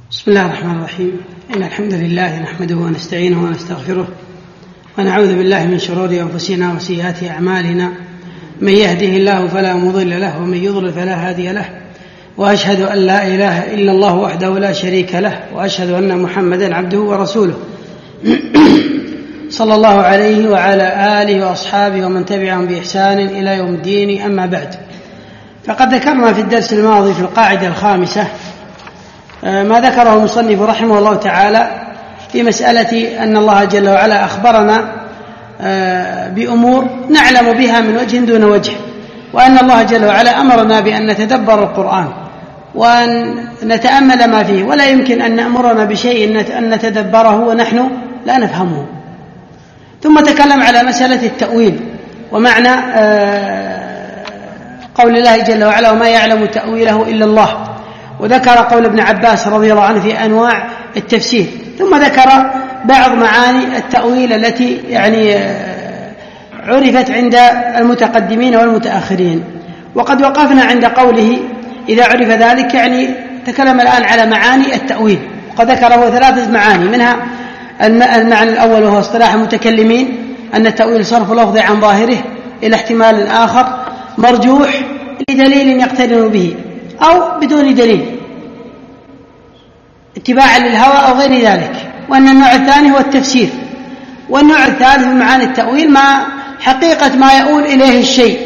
بسم الله الرحمن الرحيم. إن الحمد لله نحمده ونستعينه ونستغفره ونعوذ بالله من شرور أنفسنا وسيئات أعمالنا. من يهده الله فلا مضل له ومن يضلل فلا هادي له، وأشهد أن لا إله إلا الله وحده لا شريك له، وأشهد أن محمدا عبده ورسوله صلى الله عليه وعلى آله وأصحابه ومن تبعهم بإحسان إلى يوم الدين. أما بعد، فقد ذكرنا في الدرس الماضي في القاعدة الخامسة ما ذكره المصنف رحمه الله تعالى في مسألة أن الله جل وعلا أخبرنا بأمور نعلم بها من وجه دون وجه، وأن الله جل وعلا أمرنا بأن نتدبر القرآن وأن نتأمل ما فيه، ولا يمكن أن نأمرنا بشيء أن نتدبره ونحن لا نفهمه. ثم تكلم على مسألة التأويل ومعنى قول الله جل وعلا وما يعلم تأويله إلا الله، وذكر قول ابن عباس رضي الله عنه في أنواع التفسير، ثم ذكر بعض معاني التأويل التي عرفت عند المتقدمين والمتأخرين. وقد وقفنا عند قوله إذا عرف ذلك، تكلم الآن على معاني التأويل، وقد ذكره 3 معاني، منها المعنى الأول وهو اصطلاح المتكلمين أن التأويل صرف لفظ عن ظاهره إلى احتمال آخر مرجوح لدليل يقترن به أو بدون دليل اتباعا للهوى أو غير ذلك، وأن النوع الثاني هو التفسير، والنوع الثالث من معاني التأويل ما حقيقة ما يؤول إليه الشيء.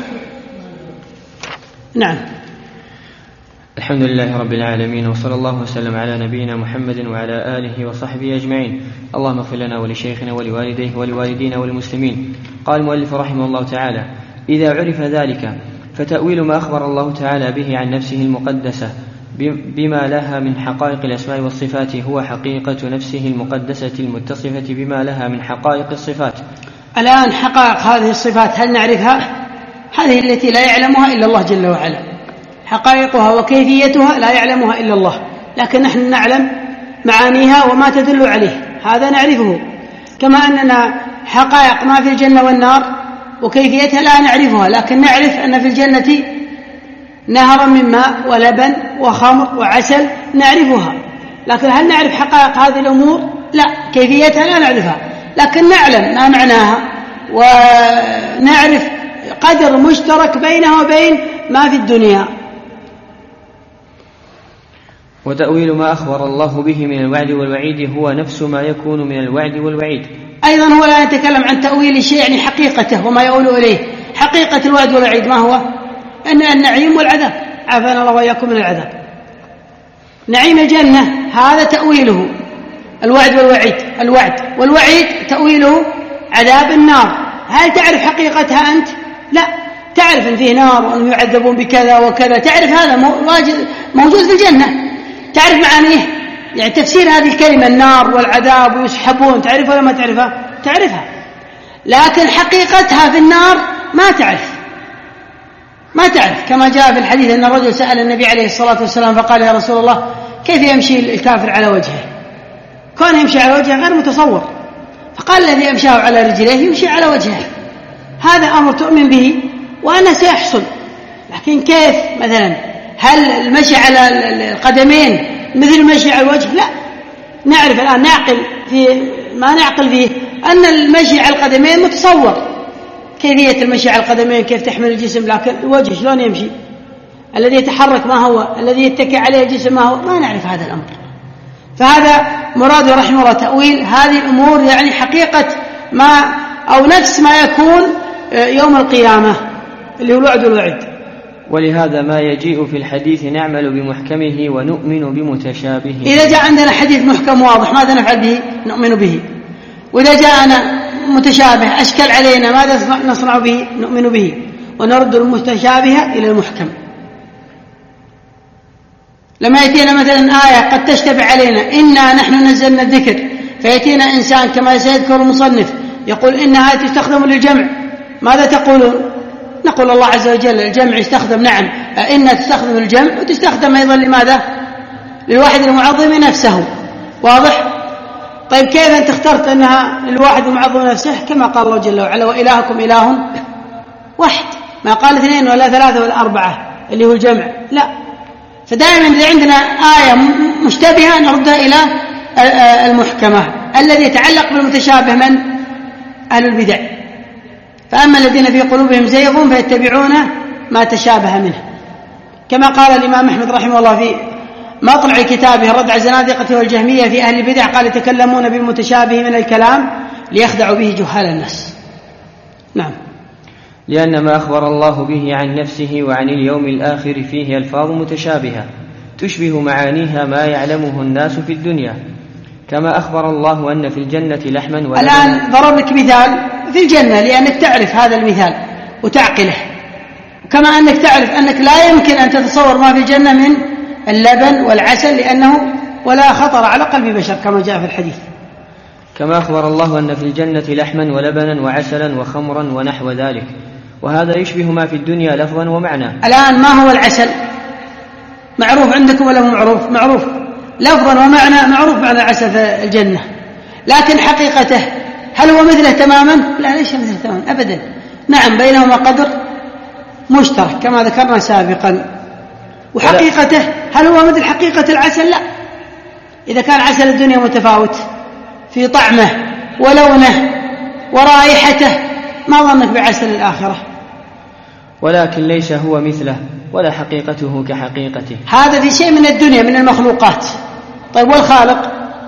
نعم. الحمد لله رب العالمين، وصلى الله وسلم على نبينا محمد وعلى آله وصحبه أجمعين. اللهم اغفر لنا ولشيخنا ولوالديه ولوالدينا والمسلمين. قال المؤلف رحمه الله تعالى: إذا عرف ذلك فتأويل ما أخبر الله تعالى به عن نفسه المقدسة بما لها من حقائق الأسماء والصفات هو حقيقة نفسه المقدسة المتصفة بما لها من حقائق الصفات. الآن حقائق هذه الصفات هل نعرفها؟ هذه التي لا يعلمها إلا الله جل وعلا، حقائقها وكيفيتها لا يعلمها إلا الله، لكن نحن نعلم معانيها وما تدل عليه، هذا نعرفه. كما أننا حقائق ما في الجنة والنار وكيفيتها لا نعرفها، لكن نعرف أن في الجنة نهرا من ماء ولبن وخمر وعسل، نعرفها. لكن هل نعرف حقائق هذه الأمور؟ لا، كيفيتها لا نعرفها، لكن نعلم ما معناها ونعرف قدر مشترك بينها وبين ما في الدنيا. وتأويل ما أخبر الله به من الوعد والوعيد هو نفس ما يكون من الوعد والوعيد. أيضا هو لا يتكلم عن تأويل الشيء، حقيقته وما يؤول إليه. حقيقة الوعد والوعيد ما هو؟ أن النعيم والعذاب، عافانا الله وإياكم من العذاب. نعيم الجنة هذا تأويله الوعد والوعيد، الوعد والوعيد تأويله عذاب النار. هل تعرف حقيقتها أنت؟ لا، تعرف أن فيه نار وأنهم يعذبون بكذا وكذا، تعرف هذا موجود في الجنة، تعرف معانيه، تفسير هذه الكلمة النار والعذاب ويسحبون، تعرفها ولا ما تعرفها؟ تعرفها، لكن حقيقتها في النار ما تعرف. كما جاء في الحديث أن الرجل سأل النبي عليه الصلاة والسلام فقال: يا رسول الله، كيف يمشي الكافر على وجهه؟ كان يمشي على وجهه غير متصور، فقال: الذي يمشي على رجليه يمشي على وجهه. هذا أمر تؤمن به وأنه سيحصل، لكن كيف مثلا؟ هل المشي على القدمين مثل المشي على الوجه؟ لا، نعرف الآن ما نعقل فيه أن المشي على القدمين متصور، كيفية المشي على القدمين، كيف تحمل الجسم، لكن الوجه شلون يمشي؟ الذي يتحرك ما هو؟ الذي يتكئ عليه الجسم ما هو؟ ما نعرف هذا الأمر. فهذا مراد رحمه الله تأويل هذه الأمور، حقيقة ما أو نفس ما يكون يوم القيامة اللي هو الوعد والوعيد. ولهذا ما يجيء في الحديث نعمل بمحكمه ونؤمن بمتشابهه. إذا جاء عندنا حديث محكم واضح ماذا نفعل به؟ نؤمن به. وإذا جاءنا متشابه أشكل علينا ماذا نصنع به؟ نؤمن به، ونرد المتشابه إلى المحكم. لما يأتينا مثلا آية قد تشتبه علينا، إنا نحن نزلنا الذكر، فيأتينا إنسان كما سيذكر المصنف يقول إنها تستخدم للجمع، ماذا تقولون؟ نقول الله عز وجل الجمع يستخدم، نعم، إنها تستخدم الجمع وتستخدم أيضا لماذا؟ للواحد المعظم نفسه. واضح؟ طيب كيف أنت اخترت أنها للواحد المعظم نفسه؟ كما قال الله جل وعلا: وإلهكم إله واحد، ما قال 2 ولا 3 ولا 4 اللي هو الجمع، لا. فدائما إذا عندنا آية المشتبهة نردها إلى المحكمة. الذي يتعلق بالمتشابه من؟ أهل البدع. فأما الذين في قلوبهم زيغ فيتبعون ما تشابه منه، كما قال الإمام أحمد رحمه الله في مطلع كتابه الرد على الزنادقة والجهمية في أهل البدع، قال يتكلمون بالمتشابه من الكلام ليخدعوا به جهال الناس. نعم. لأن ما أخبر الله به عن نفسه وعن اليوم الآخر فيه ألفاظ متشابهة تشبه معانيها ما يعلمه الناس في الدنيا، كما أخبر الله أن في الجنة لحما ولبنا. الآن ضرب لك مثال في الجنة لأنك تعرف هذا المثال وتعقله، كما أنك تعرف أنك لا يمكن أن تتصور ما في الجنة من اللبن والعسل لأنه ولا خطر على قلب بشر كما جاء في الحديث. كما أخبر الله أن في الجنة لحما ولبنا وعسلا وخمرا ونحو ذلك، وهذا يشبه ما في الدنيا لفظا ومعنى. الآن ما هو العسل؟ معروف عندكم ولا معروف؟ معروف لفظا ومعنى، معروف معنى العسل في الجنة، لكن حقيقته هل هو مثله تماما؟ لا، ليس مثله تماما أبدا. نعم بينهما قدر مشترك كما ذكرنا سابقا، وحقيقته هل هو مثل حقيقة العسل؟ لا. إذا كان عسل الدنيا متفاوت في طعمه ولونه ورائحته، ما ظنك بعسل الآخرة؟ ولكن ليس هو مثله ولا حقيقته كحقيقته. هذا في شيء من الدنيا من المخلوقات. طيب والخالق؟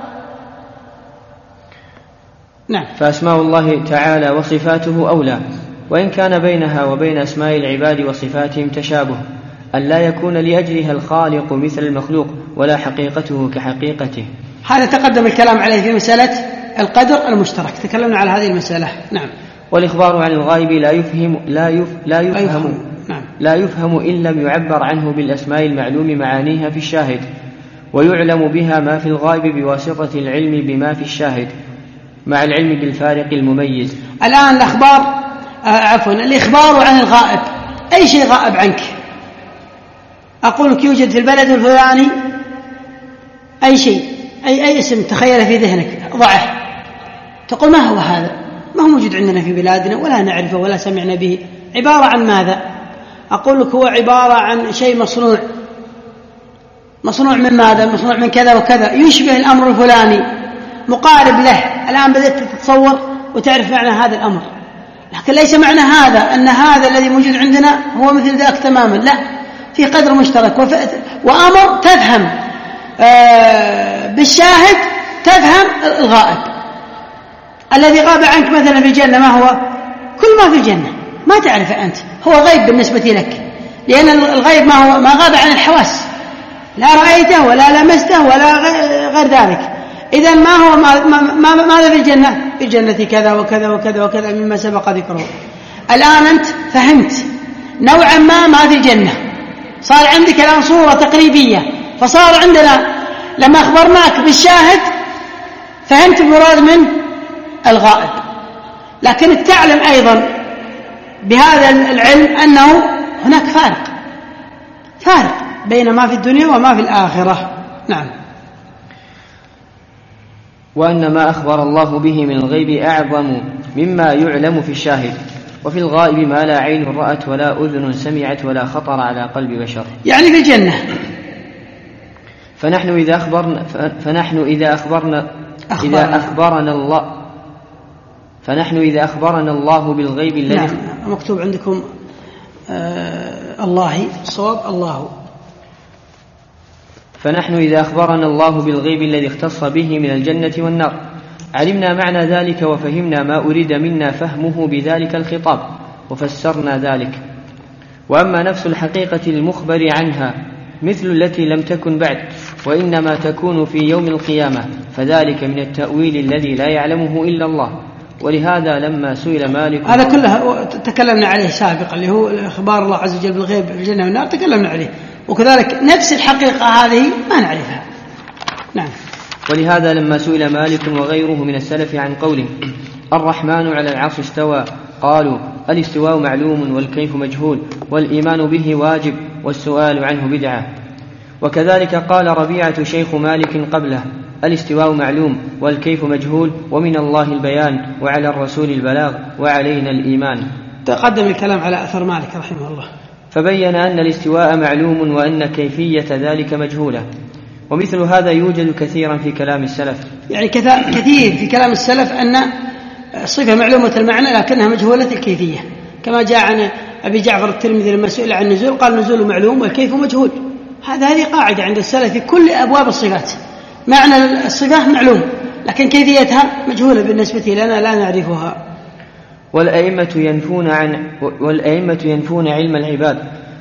نعم. فأسماء الله تعالى وصفاته أولى، وإن كان بينها وبين أسماء العباد وصفاتهم تشابه، أن لا يكون لأجلها الخالق مثل المخلوق ولا حقيقته كحقيقته. هذا تقدم الكلام عليه في مسألة القدر المشترك، تكلمنا على هذه المسألة. نعم. والإخبار عن الغائب لا يفهم إن لم يعبر عنه بالأسماء المعلوم معانيها في الشاهد، ويعلم بها ما في الغائب بواسطة العلم بما في الشاهد مع العلم بالفارق المميز. الآن الإخبار عن الغائب، أي شيء غائب عنك، أقول لك يوجد في البلد الفلاني أي شيء، أي اسم تخيل في ذهنك ضعه، تقول ما هو هذا؟ ما هو موجود عندنا في بلادنا ولا نعرفه ولا سمعنا به. عبارة عن ماذا؟ أقول لك هو عبارة عن شيء مصنوع من ماذا؟ مصنوع من كذا وكذا، يشبه الأمر الفلاني، مقارب له. الآن بدأت تتصور وتعرف معنى هذا الأمر، لكن ليس معنى هذا أن هذا الذي موجود عندنا هو مثل ذاك تماما، لا، في قدر مشترك وأمر تفهم بالشاهد، تفهم الغائب. الذي غاب عنك مثلا في الجنة ما هو؟ كل ما في الجنة ما تعرفه أنت، هو غيب بالنسبة لك، لأن الغيب ما هو؟ ما غاب عن الحواس، لا رأيته ولا لمسته ولا غير ذلك. إذن ما هو ماذا في الجنة؟ في الجنة كذا وكذا وكذا وكذا مما سبق ذكره. الآن أنت فهمت نوعا ما في الجنة، صار عندك الآن صورة تقريبية، فصار عندنا لما أخبرناك بالشاهد فهمت المراد من الغائب، لكن تعلم أيضا بهذا العلم أنه هناك فارق بين ما في الدنيا وما في الآخرة. نعم. وأن ما أخبر الله به من الغيب أعظم مما يعلم في الشاهد، وفي الغائب ما لا عين رأت ولا أذن سمعت ولا خطر على قلب بشر، يعني في الجنة. فنحن إذا أخبرنا الله بالغيب الذي نعم. مكتوب عندكم الله صواب الله. فنحن إذا أخبرنا الله بالغيب الذي اختص به من الجنة والنار علمنا معنى ذلك وفهمنا ما أريد منا فهمه بذلك الخطاب وفسرنا ذلك. وأما نفس الحقيقة المخبر عنها مثل التي لم تكن بعد وإنما تكون في يوم القيامة، فذلك من التأويل الذي لا يعلمه إلا الله. ولهذا لما سئل مالك، هذا كله تكلمنا عليه سابقا، اللي هو إخبار الله عز وجل بالغيب في الجنة والنار، تكلمنا عليه. وكذلك نفس الحقيقة هذه ما نعرفها. نعم. ولهذا لما سئل مالك وغيره من السلف عن قوله الرحمن على العرش استوى، قالوا الاستواء معلوم والكيف مجهول، والإيمان به واجب والسؤال عنه بدعة. وكذلك قال ربيعة شيخ مالك قبله الاستواء معلوم والكيف مجهول، ومن الله البيان وعلى الرسول البلاغ وعلينا الإيمان. تقدم الكلام على أثر مالك رحمه الله، فبين أن الاستواء معلوم وأن كيفية ذلك مجهولة. ومثل هذا يوجد كثيرا في كلام السلف. يعني كثير في كلام السلف أن صفة معلومة المعنى لكنها مجهولة الكيفية، كما جاء عن أبي جعفر الترمذي لما سئل عن النزول قال النزول معلوم والكيف مجهول. هذه قاعدة عند السلف في كل أبواب الصفات، معنى الصفات معلوم لكن كيفيتها مجهولة بالنسبة لنا لا نعرفها. والأئمة ينفون علم العباد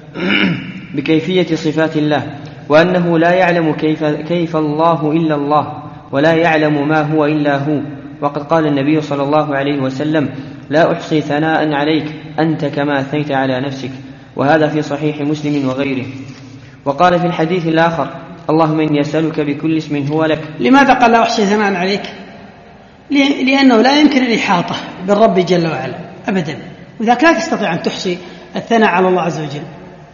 بكيفية صفات الله، وأنه لا يعلم كيف الله إلا الله، ولا يعلم ما هو إلا هو. وقد قال النبي صلى الله عليه وسلم: لا أحصي ثناء عليك أنت كما أثنيت على نفسك، وهذا في صحيح مسلم وغيره. وقال في الحديث الآخر: اللهم إني أسألك بكل اسم هو لك. لماذا قال لا أحصي ثناء عليك؟ لأنه لا يمكن الإحاطة بالرب جل وعلا أبدا، وذاك لا تستطيع أن تحصي الثناء على الله عز وجل.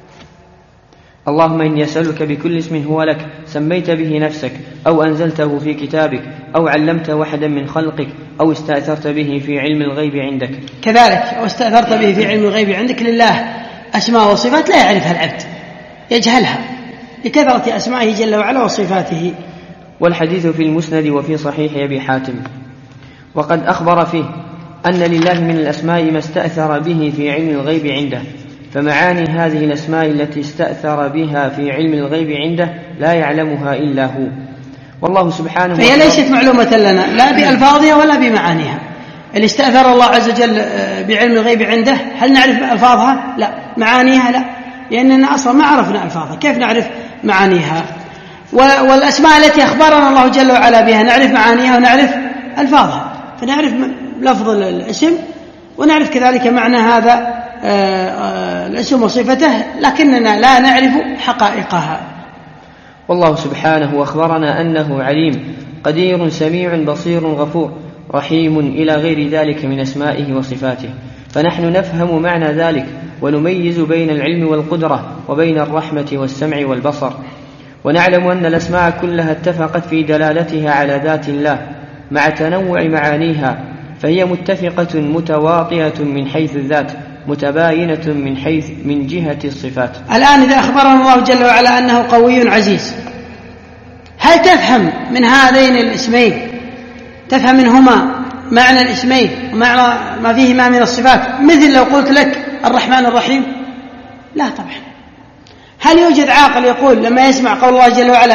اللهم إني أسألك بكل اسم هو لك سميت به نفسك أو أنزلته في كتابك أو علمت وحدا من خلقك أو استأثرت به في علم الغيب عندك. كذلك أو استأثرت به في علم الغيب عندك. لله أسماء وصفات لا يعرفها العبد، يجهلها لكثرة أسمائه جل وعلا وصفاته. والحديث في المسند وفي صحيح أبي حاتم. وقد أخبر فيه أن لله من الأسماء ما استأثر به في علم الغيب عنده، فمعاني هذه الأسماء التي استأثر بها في علم الغيب عنده لا يعلمها إلا هو، والله سبحانه فهي ليست معلومة لنا لا بألفاظها ولا بمعانيها. اللي استأثر الله عز وجل بعلم الغيب عنده هل نعرف ألفاظها؟ لا. معانيها؟ لا، لأننا أصلا ما عرفنا ألفاظها، كيف نعرف معانيها؟ والأسماء التي أخبرنا الله جل وعلا بها نعرف معانيها ونعرف ألفاظها، فنعرف لفظ الاسم ونعرف كذلك معنى هذا الاسم وصفته، لكننا لا نعرف حقائقها. والله سبحانه أخبرنا أنه عليم قدير سميع بصير غفور رحيم إلى غير ذلك من أسمائه وصفاته، فنحن نفهم معنى ذلك ونميز بين العلم والقدرة وبين الرحمة والسمع والبصر، ونعلم أن الأسماء كلها اتفقت في دلالتها على ذات الله مع تنوع معانيها، فهي متفقة متواطئة من حيث الذات متباينة من جهة الصفات. الآن إذا أخبرنا الله جل وعلا أنه قوي عزيز، هل تفهم من هذين الاسمين، تفهم منهما معنى الاسمين ومعنى ما فيهما من الصفات، مثل لو قلت لك الرحمن الرحيم؟ لا طبعا. هل يوجد عاقل يقول لما يسمع قول الله جل وعلا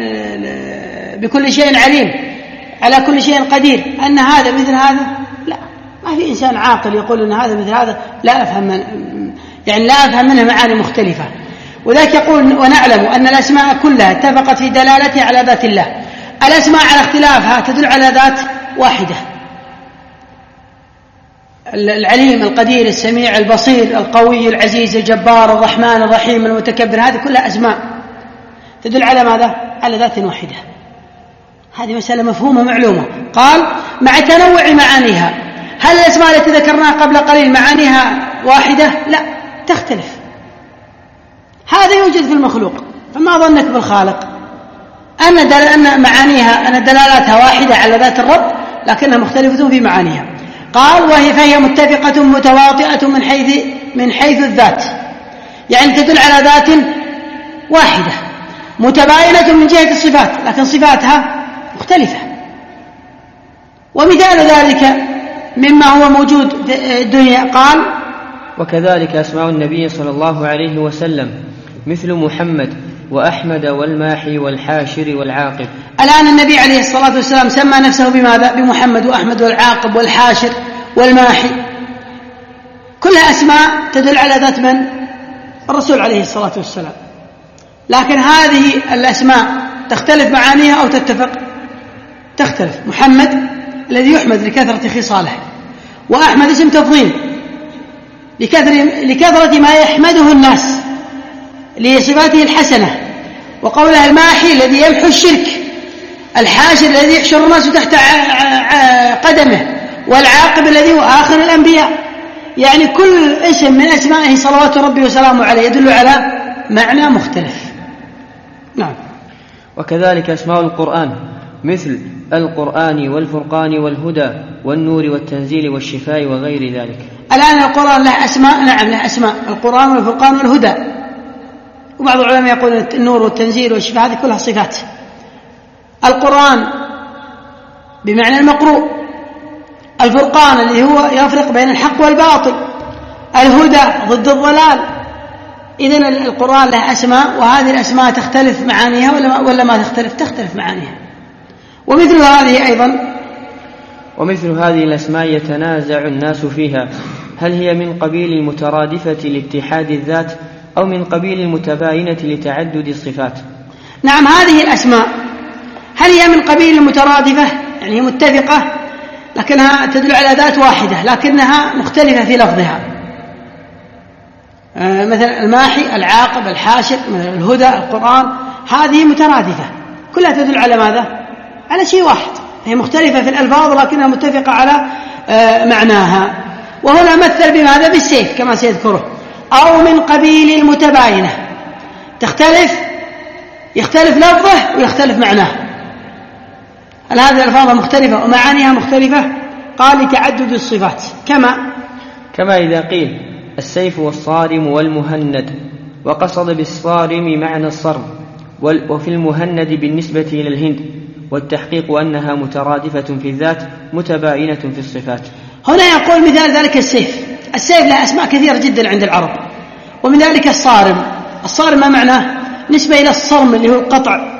بكل شيء عليم على كل شيء قدير أن هذا مثل هذا؟ لا، ما في إنسان عاقل يقول أن هذا مثل هذا. لا أفهم منها معاني مختلفة. وذلك يقول ونعلم أن الأسماء كلها اتفقت في دلالتها على ذات الله. الأسماء على اختلافها تدل على ذات واحدة: العليم القدير السميع البصير القوي العزيز الجبار الرحمن الرحيم المتكبر، هذه كلها أسماء تدل على ماذا؟ على ذات واحدة. هذه مسألة مفهومة معلومة. قال مع تنوع معانيها. هل الأسماء التي ذكرناها قبل قليل معانيها واحدة؟ لا، تختلف. هذا يوجد في المخلوق، فما ظنك بالخالق؟ أن معانيها أن دلالاتها واحدة على ذات الرب لكنها مختلفة في معانيها. قال فهي متفقة متواطئة من حيث الذات، يعني تدل على ذات واحدة متباينة من جهة الصفات، لكن صفاتها مختلفة. ومثال ذلك مما هو موجود في الدنيا قال: وكذلك أسماء النبي صلى الله عليه وسلم مثل محمد وأحمد والماحي والحاشر والعاقب. الآن النبي عليه الصلاة والسلام سمى نفسه بماذا؟ بمحمد وأحمد والعاقب والحاشر والماحي، كلها أسماء تدل على ذات من؟ الرسول عليه الصلاة والسلام. لكن هذه الأسماء تختلف معانيها أو تتفق؟ تختلف. محمد الذي يحمد لكثرة خصاله، وأحمد اسم تفضيل لكثرة ما يحمده الناس لصفاته الحسنة، وقولها الماحي الذي يمحو الشرك، الحاشر الذي يحشر الناس تحت قدمه، والعاقب الذي هو آخر الأنبياء. يعني كل اسم من أسمائه صلوات ربي وسلامه عليه يدل على معنى مختلف. نعم. وكذلك أسماء القرآن مثل القرآن والفرقان والهدى والنور والتنزيل والشفاء وغير ذلك. الآن القرآن له أسماء، نعم له أسماء، القرآن والفرقان والهدى. وبعض العلماء يقول النور والتنزيل والشفاء هذه كلها صفات القرآن بمعنى المقروء، الفرقان اللي هو يفرق بين الحق والباطل، الهدى ضد الضلال. إذن القرآن له أسماء، وهذه الأسماء تختلف معانيها ولا ما تختلف؟ تختلف معانيها. ومثل هذه الأسماء يتنازع الناس فيها، هل هي من قبيل المترادفة لاتحاد الذات أو من قبيل المتباينة لتعدد الصفات؟ نعم، هذه الأسماء هل هي من قبيل المترادفة، يعني متفقة لكنها تدل على ذات واحدة لكنها مختلفة في لفظها، مثلا الماحي، العاقب، الحاشر، مثلا الهدى، القرآن، هذه مترادفة كلها تدل على ماذا؟ على شيء واحد، هي مختلفة في الألفاظ لكنها متفقة على معناها. وهنا مثل بماذا؟ بالسيف كما سيذكره. أو من قبيل المتباينة، يختلف لفظه ويختلف معناه. هل هذه الألفاظ مختلفة ومعانيها مختلفة؟ قال لتعدد الصفات، كما إذا قيل السيف والصارم والمهند، وقصد بالصارم معنى الصرم، وفي المهند بالنسبة إلى الهند، والتحقيق أنها مترادفة في الذات متباينة في الصفات. هنا يقول مثال ذلك السيف له أسماء كثيرة جدا عند العرب، ومن ذلك الصارم ما معناه؟ نسبة إلى الصرم اللي هو القطع،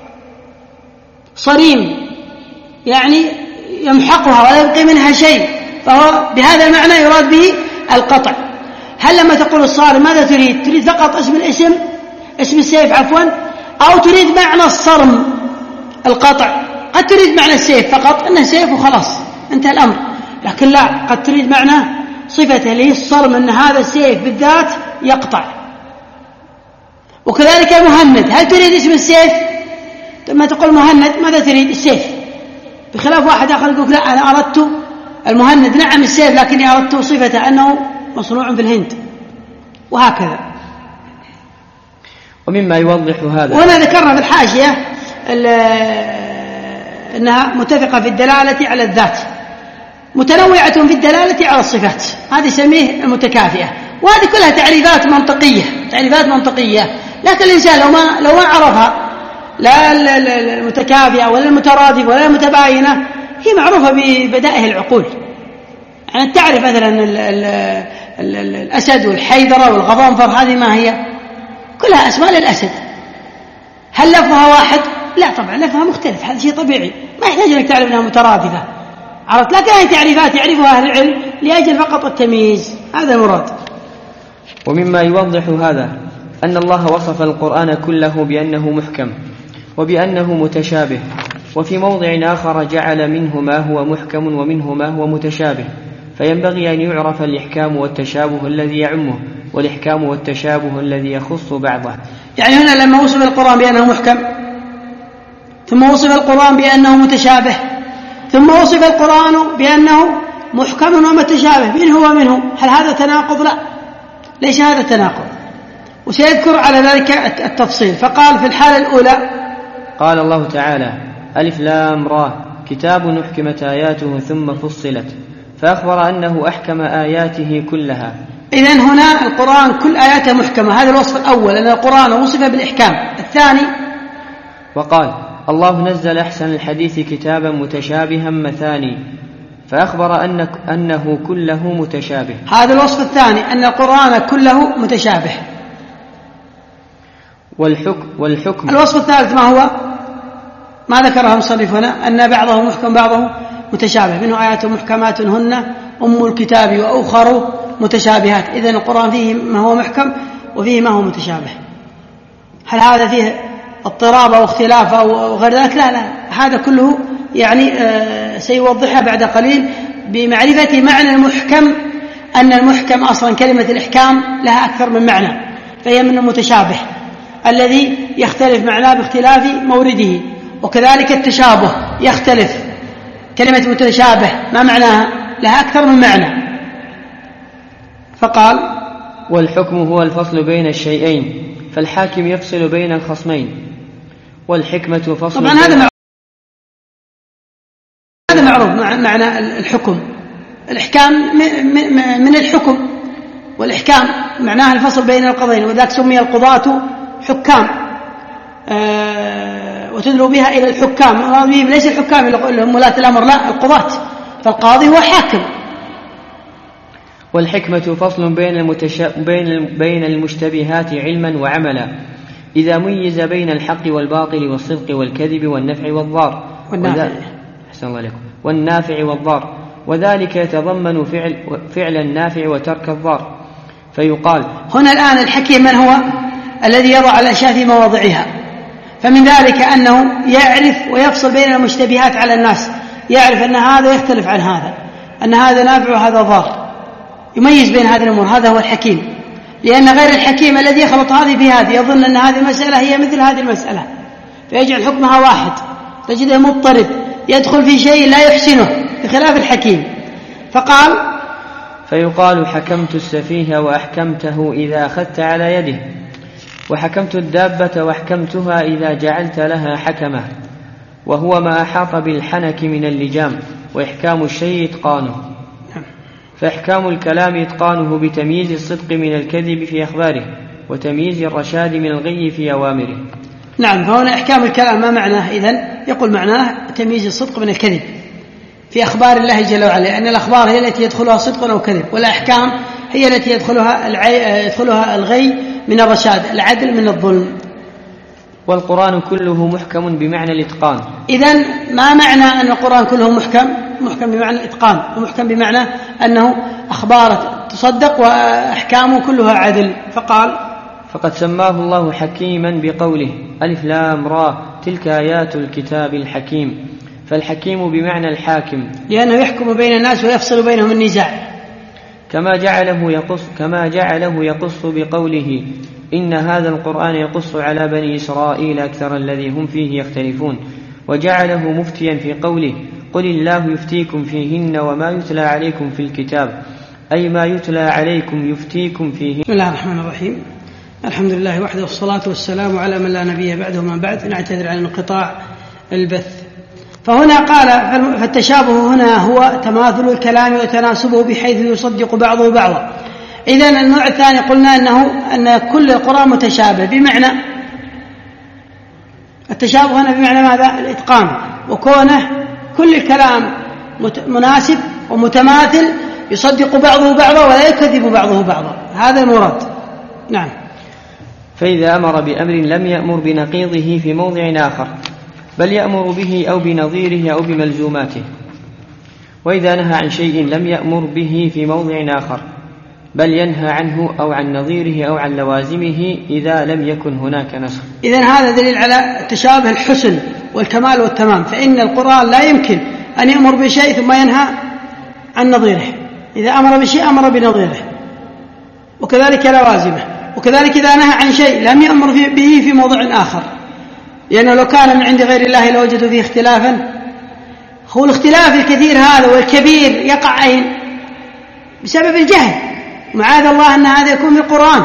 صريم يعني يمحقها ولا يبقي منها شيء، فهو بهذا المعنى يراد به القطع. هل لما تقول الصارم ماذا تريد فقط اسم السيف أو تريد معنى الصرم القطع؟ قد تريد معنى السيف فقط أنه سيف وخلاص انتهى الأمر، لكن لا، قد تريد معنى صفته اللي هي الصرم، أن هذا السيف بالذات يقطع. وكذلك المهند، هل تريد اسم السيف؟ لما تقول مهند ماذا تريد؟ السيف، بخلاف واحد آخر يقول لا أنا أردت المهند، نعم السيف لكني أردت صفته أنه مصنوع في الهند، وهكذا. ومما يوضح هذا، وأنا ذكرنا في الحاشية أنها متفقة في الدلالة على الذات، متنوعة في الدلالة على الصفات، هذه يسميه المتكافئة. وهذه كلها تعريفات منطقية، لكن الإنسان لو ما عرفها، لا المتكافئة ولا المترادف ولا المتباينة، هي معروفة ببدائه العقول. يعني تعرف مثلا الأسد والحيدرة والغضنفر، هذه ما هي؟ كلها أسماء للأسد. هل لفظها واحد؟ لا طبعا لفظها مختلف، هذا شيء طبيعي، ما يحتاج أنك تعرف أنها مترادفة، عرفت؟ لكن هذه تعريفات يعرفها أهل العلم لأجل فقط التمييز، هذا المراد. ومما يوضح هذا أن الله وصف القرآن كله بأنه محكم وبأنه متشابه، وفي موضع آخر جعل منه ما هو محكم ومنه ما هو متشابه، فينبغي أن يعرف الإحكام والتشابه الذي يعمه، والإحكام والتشابه الذي يخص بعضه. يعني هنا لما وصف القرآن بأنه محكم، ثم وصف القرآن بأنه متشابه، ثم وصف القرآن بأنه محكم ومتشابه، منه ومنه، هل هذا تناقض؟ لا، ليس هذا تناقض، وسيذكر على ذلك التفصيل. فقال في الحالة الأولى قال الله تعالى: ألف لام را كتاب أحكمت آياته ثم فصلت، فأخبر أنه أحكم آياته كلها. إذن هنا القرآن كل آياته محكمة، هذا الوصف الأول، أن القرآن وصف بالإحكام. الثاني وقال: الله نزل أحسن الحديث كتابا متشابها مثاني، فأخبر أنه كله متشابه. هذا الوصف الثاني، أن القرآن كله متشابه. والحكم الوصف الثالث ما هو؟ ما ذكرها المصنف هنا، أن بعضه محكم بعضه متشابه، منه آيات محكمات هن أم الكتاب وأخر متشابهات. إذن القرآن فيه ما هو محكم وفيه ما هو متشابه. هل هذا فيه اضطراب أو اختلاف أو غير ذلك؟ لا، هذا كله يعني سيوضحها بعد قليل بمعرفة معنى المحكم، أن المحكم أصلا كلمة الإحكام لها أكثر من معنى، فهي من المتشابه الذي يختلف معناه باختلاف مورده. وكذلك التشابه يختلف، كلمة متشابه ما معناها؟ لها أكثر من معنى. فقال: والحكم هو الفصل بين الشيئين، فالحاكم يفصل بين الخصمين، والحكمة فصل. طبعا هذا معروف معنى الحكم. الإحكام من الحكم، والإحكام معناها الفصل بين القضين، وذاك سمي القضاة حكام. وتدلو بها إلى الحكام. المراد به ليس الحكام اللي هم ولاة الأمر، لا، القضاة، فالقاضي هو حاكم. والحكمة فصل بين المشتبهات علما وعملا، إذا ميز بين الحق والباطل والصدق والكذب والنفع والضار والنافع والضار، وذلك يتضمن فعل النافع وترك الضار. فيقال هنا الآن الحكيم من هو؟ الذي يضع الأشياء في مواضعها. فمن ذلك أنه يعرف ويفصل بين المشتبهات على الناس، يعرف أن هذا يختلف عن هذا، أن هذا نافع وهذا ضار، يميز بين هذه الأمور. هذا هو الحكيم. لأن غير الحكيم الذي يخلط هذه بهذه يظن أن هذه المسألة هي مثل هذه المسألة فيجعل حكمها واحد، تجده مضطرب، يدخل في شيء لا يحسنه، بخلاف الحكيم. فيقال حكمت السفيه وأحكمته إذا أخذت على يده، وحكمت الدابة وأحكمتها إذا جعلت لها حكمة، وهو ما أحاط بالحنك من اللجام. وإحكام الشيء إتقانه، فإحكام الكلام إتقانه بتمييز الصدق من الكذب في أخباره، وتمييز الرشاد من الغي في أوامره. نعم، فهنا إحكام الكلام ما معناه؟ إذن يقول معناه تمييز الصدق من الكذب في أخبار الله جل وعلا، أن الأخبار هي التي يدخلها صدق أو كذب، والأحكام هي التي يدخلها الغي من الرشاد، العدل من الظلم. والقرآن كله محكم بمعنى الإتقان. إذن ما معنى أن القرآن كله محكم بمعنى الإتقان، ومحكم بمعنى أنه أخبار تصدق وأحكامه كلها عدل. فقد سماه الله حكيما بقوله ألف لام را تلك آيات الكتاب الحكيم، فالحكيم بمعنى الحاكم، لأنه يحكم بين الناس ويفصل بينهم النزاع. كما جعله يقص بقوله إن هذا القرآن يقص على بني إسرائيل أكثر الذي هم فيه يختلفون، وجعله مفتيا في قوله قل الله يفتيكم فيهن وما يتلى عليكم في الكتاب، أي ما يتلى عليكم يفتيكم فيه. بسم الله الرحمن الرحيم، الحمد لله وحده، والصلاة والسلام على من لا نبي بعده. من بعد، نعتذر عن انقطاع البث. فهنا قال فالتشابه هنا هو تماثل الكلام وتناسبه بحيث يصدق بعضه بعضا. إذن النوع الثاني قلنا أن كل القرآن متشابه، بمعنى التشابه هنا بمعنى ماذا؟ الإتقان، وكونه كل الكلام مناسب ومتماثل يصدق بعضه بعضا ولا يكذب بعضه بعضا، هذا المراد. نعم. فإذا أمر بأمر لم يأمر بنقيضه في موضع آخر، بل يأمر به أو بنظيره أو بملزوماته. وإذا نهى عن شيء لم يأمر به في موضع آخر، بل ينهى عنه أو عن نظيره أو عن لوازمه إذا لم يكن هناك نسخ. إذن هذا دليل على التشابه الحسن والكمال والتمام، فإن القرآن لا يمكن أن يأمر بشيء ثم ينهى عن نظيره، إذا أمر بشيء أمر بنظيره، وكذلك لوازمه. وكذلك إذا نهى عن شيء لم يأمر به في موضع آخر، لأنه لو كان من عند غير الله لوجدوا فيه اختلافا. هو الاختلاف الكثير هذا والكبير يقع أين؟ بسبب الجهل، معاذ الله أن هذا يكون في القرآن،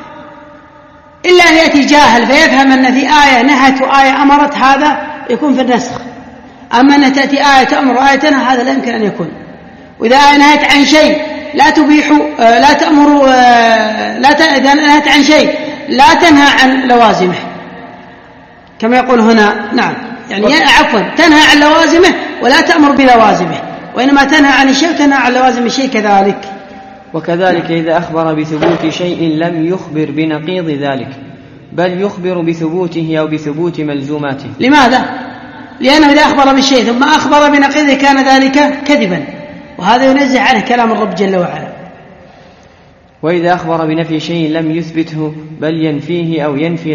إلا أن يأتي جاهل فيفهم أن في آية نهت وآية أمرت، هذا يكون في النسخ. أما أن تأتي آية تأمر وآية تنهى، هذا لا يمكن أن يكون. وإذا آية نهت عن شيء لا تبيحوا لا تأمروا إذا نهت عن شيء لا تنهى عن لوازمه، كما يقول هنا. نعم، يعني عفوا، تنهى عن لوازمه ولا تأمر بلوازمه، وإنما تنهى عن الشيء وتنهى عن لوازم الشيء كذلك. وكذلك إذا أخبر بثبوت شيء لم يخبر بنقيض ذلك، بل يخبر بثبوته أو بثبوت ملزوماته. لماذا؟ لأنه إذا أخبر بالشيء ثم أخبر بنقيضه كان ذلك كذبا، وهذا ينزه عنه كلام الرب جل وعلا. وإذا أخبر بنفي شيء لم يثبته، بل ينفيه أو ينفي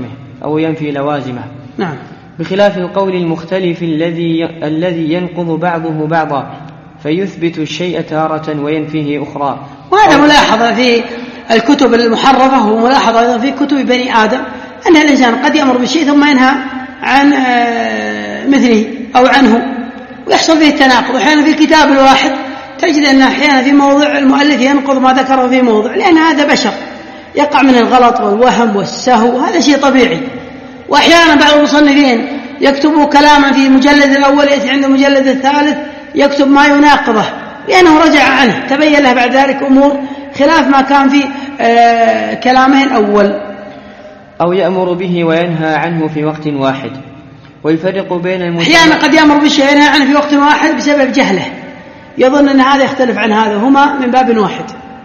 لوازمه. نعم. بخلاف القول المختلف الذي ينقض بعضه بعضا، فيثبت الشيء تارة وينفيه أخرى. وهذا ملاحظة في الكتب المحرفة، وملاحظة أيضا في كتب بني آدم، أن الإنسان قد يأمر بالشيء ثم ينهى عن مثله أو عنه، ويحصل فيه التناقض. أحيانا في الكتاب الواحد تجد أن أحيانا في موضع المؤلف ينقض ما ذكره في موضع، لأن هذا بشر يقع من الغلط والوهم والسهو، وهذا شيء طبيعي. وأحيانا بعض المصنفين يكتبوا كلاما في المجلد الأول، يأتي عند المجلد الثالث يكتب ما يناقضه، لأنه رجع عنه، تبين له بعد ذلك أمور خلاف ما كان في كلامه الأول. أو يأمر به وينهى عنه في وقت واحد، ويفرق بين أحيانا قد يأمر بالشيء وينهى عنه في وقت واحد بسبب جهله، يظن أن هذا يختلف عن هذا، هما من باب واحد.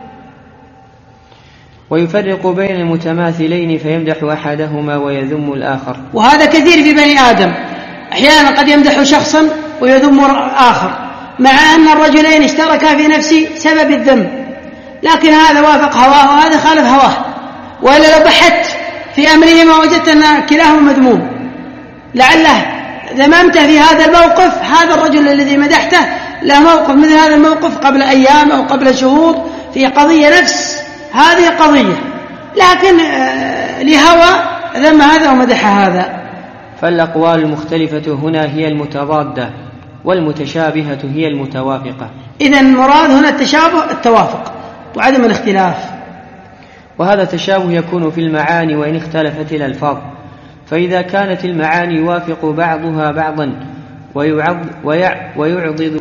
ويفرق بين المتماثلين فيمدح أحدهما ويذم الآخر، وهذا كثير في بني آدم، أحيانا قد يمدح شخصا ويذم آخر، مع أن الرجلين اشتركا في نفس سبب الذم، لكن هذا وافق هواه وهذا خالف هواه. وإلا لو بحثت في أمرهما وجدت أن كلاهما مذموم، لعله ذممته في هذا الموقف، هذا الرجل الذي مدحته له موقف مثل هذا الموقف قبل أيام أو قبل شهور في قضية نفس هذه القضية، لكن لهوى ذم هذا ومدح هذا. فالأقوال المختلفة هنا هي المتضادة، والمتشابهة هي المتوافقة. إذن المراد هنا التشابه التوافق وعدم الاختلاف. وهذا التشابه يكون في المعاني وإن اختلفت الألفاظ، فإذا كانت المعاني يوافق بعضها بعضا ويعضد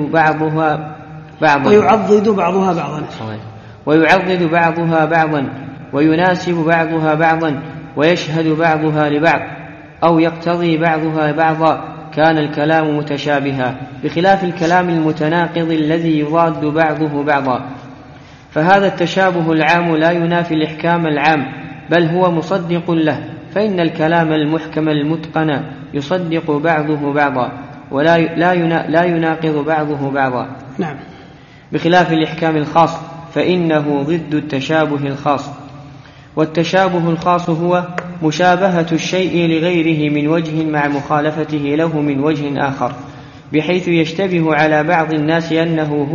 بعضها بعضا ويناسب بعضها بعضا ويشهد بعضها لبعض أو يقتضي بعضها بعضا، كان الكلام متشابها، بخلاف الكلام المتناقض الذي يضاد بعضه بعضا. فهذا التشابه العام لا ينافي الإحكام العام، بل هو مصدق له، فإن الكلام المحكم المتقن يصدق بعضه بعضا ولا يناقض بعضه بعضا. نعم. بخلاف الإحكام الخاص فإنه ضد التشابه الخاص. والتشابه الخاص هو مشابهة الشيء لغيره من وجه مع مخالفته له من وجه آخر، بحيث يشتبه على بعض الناس أنه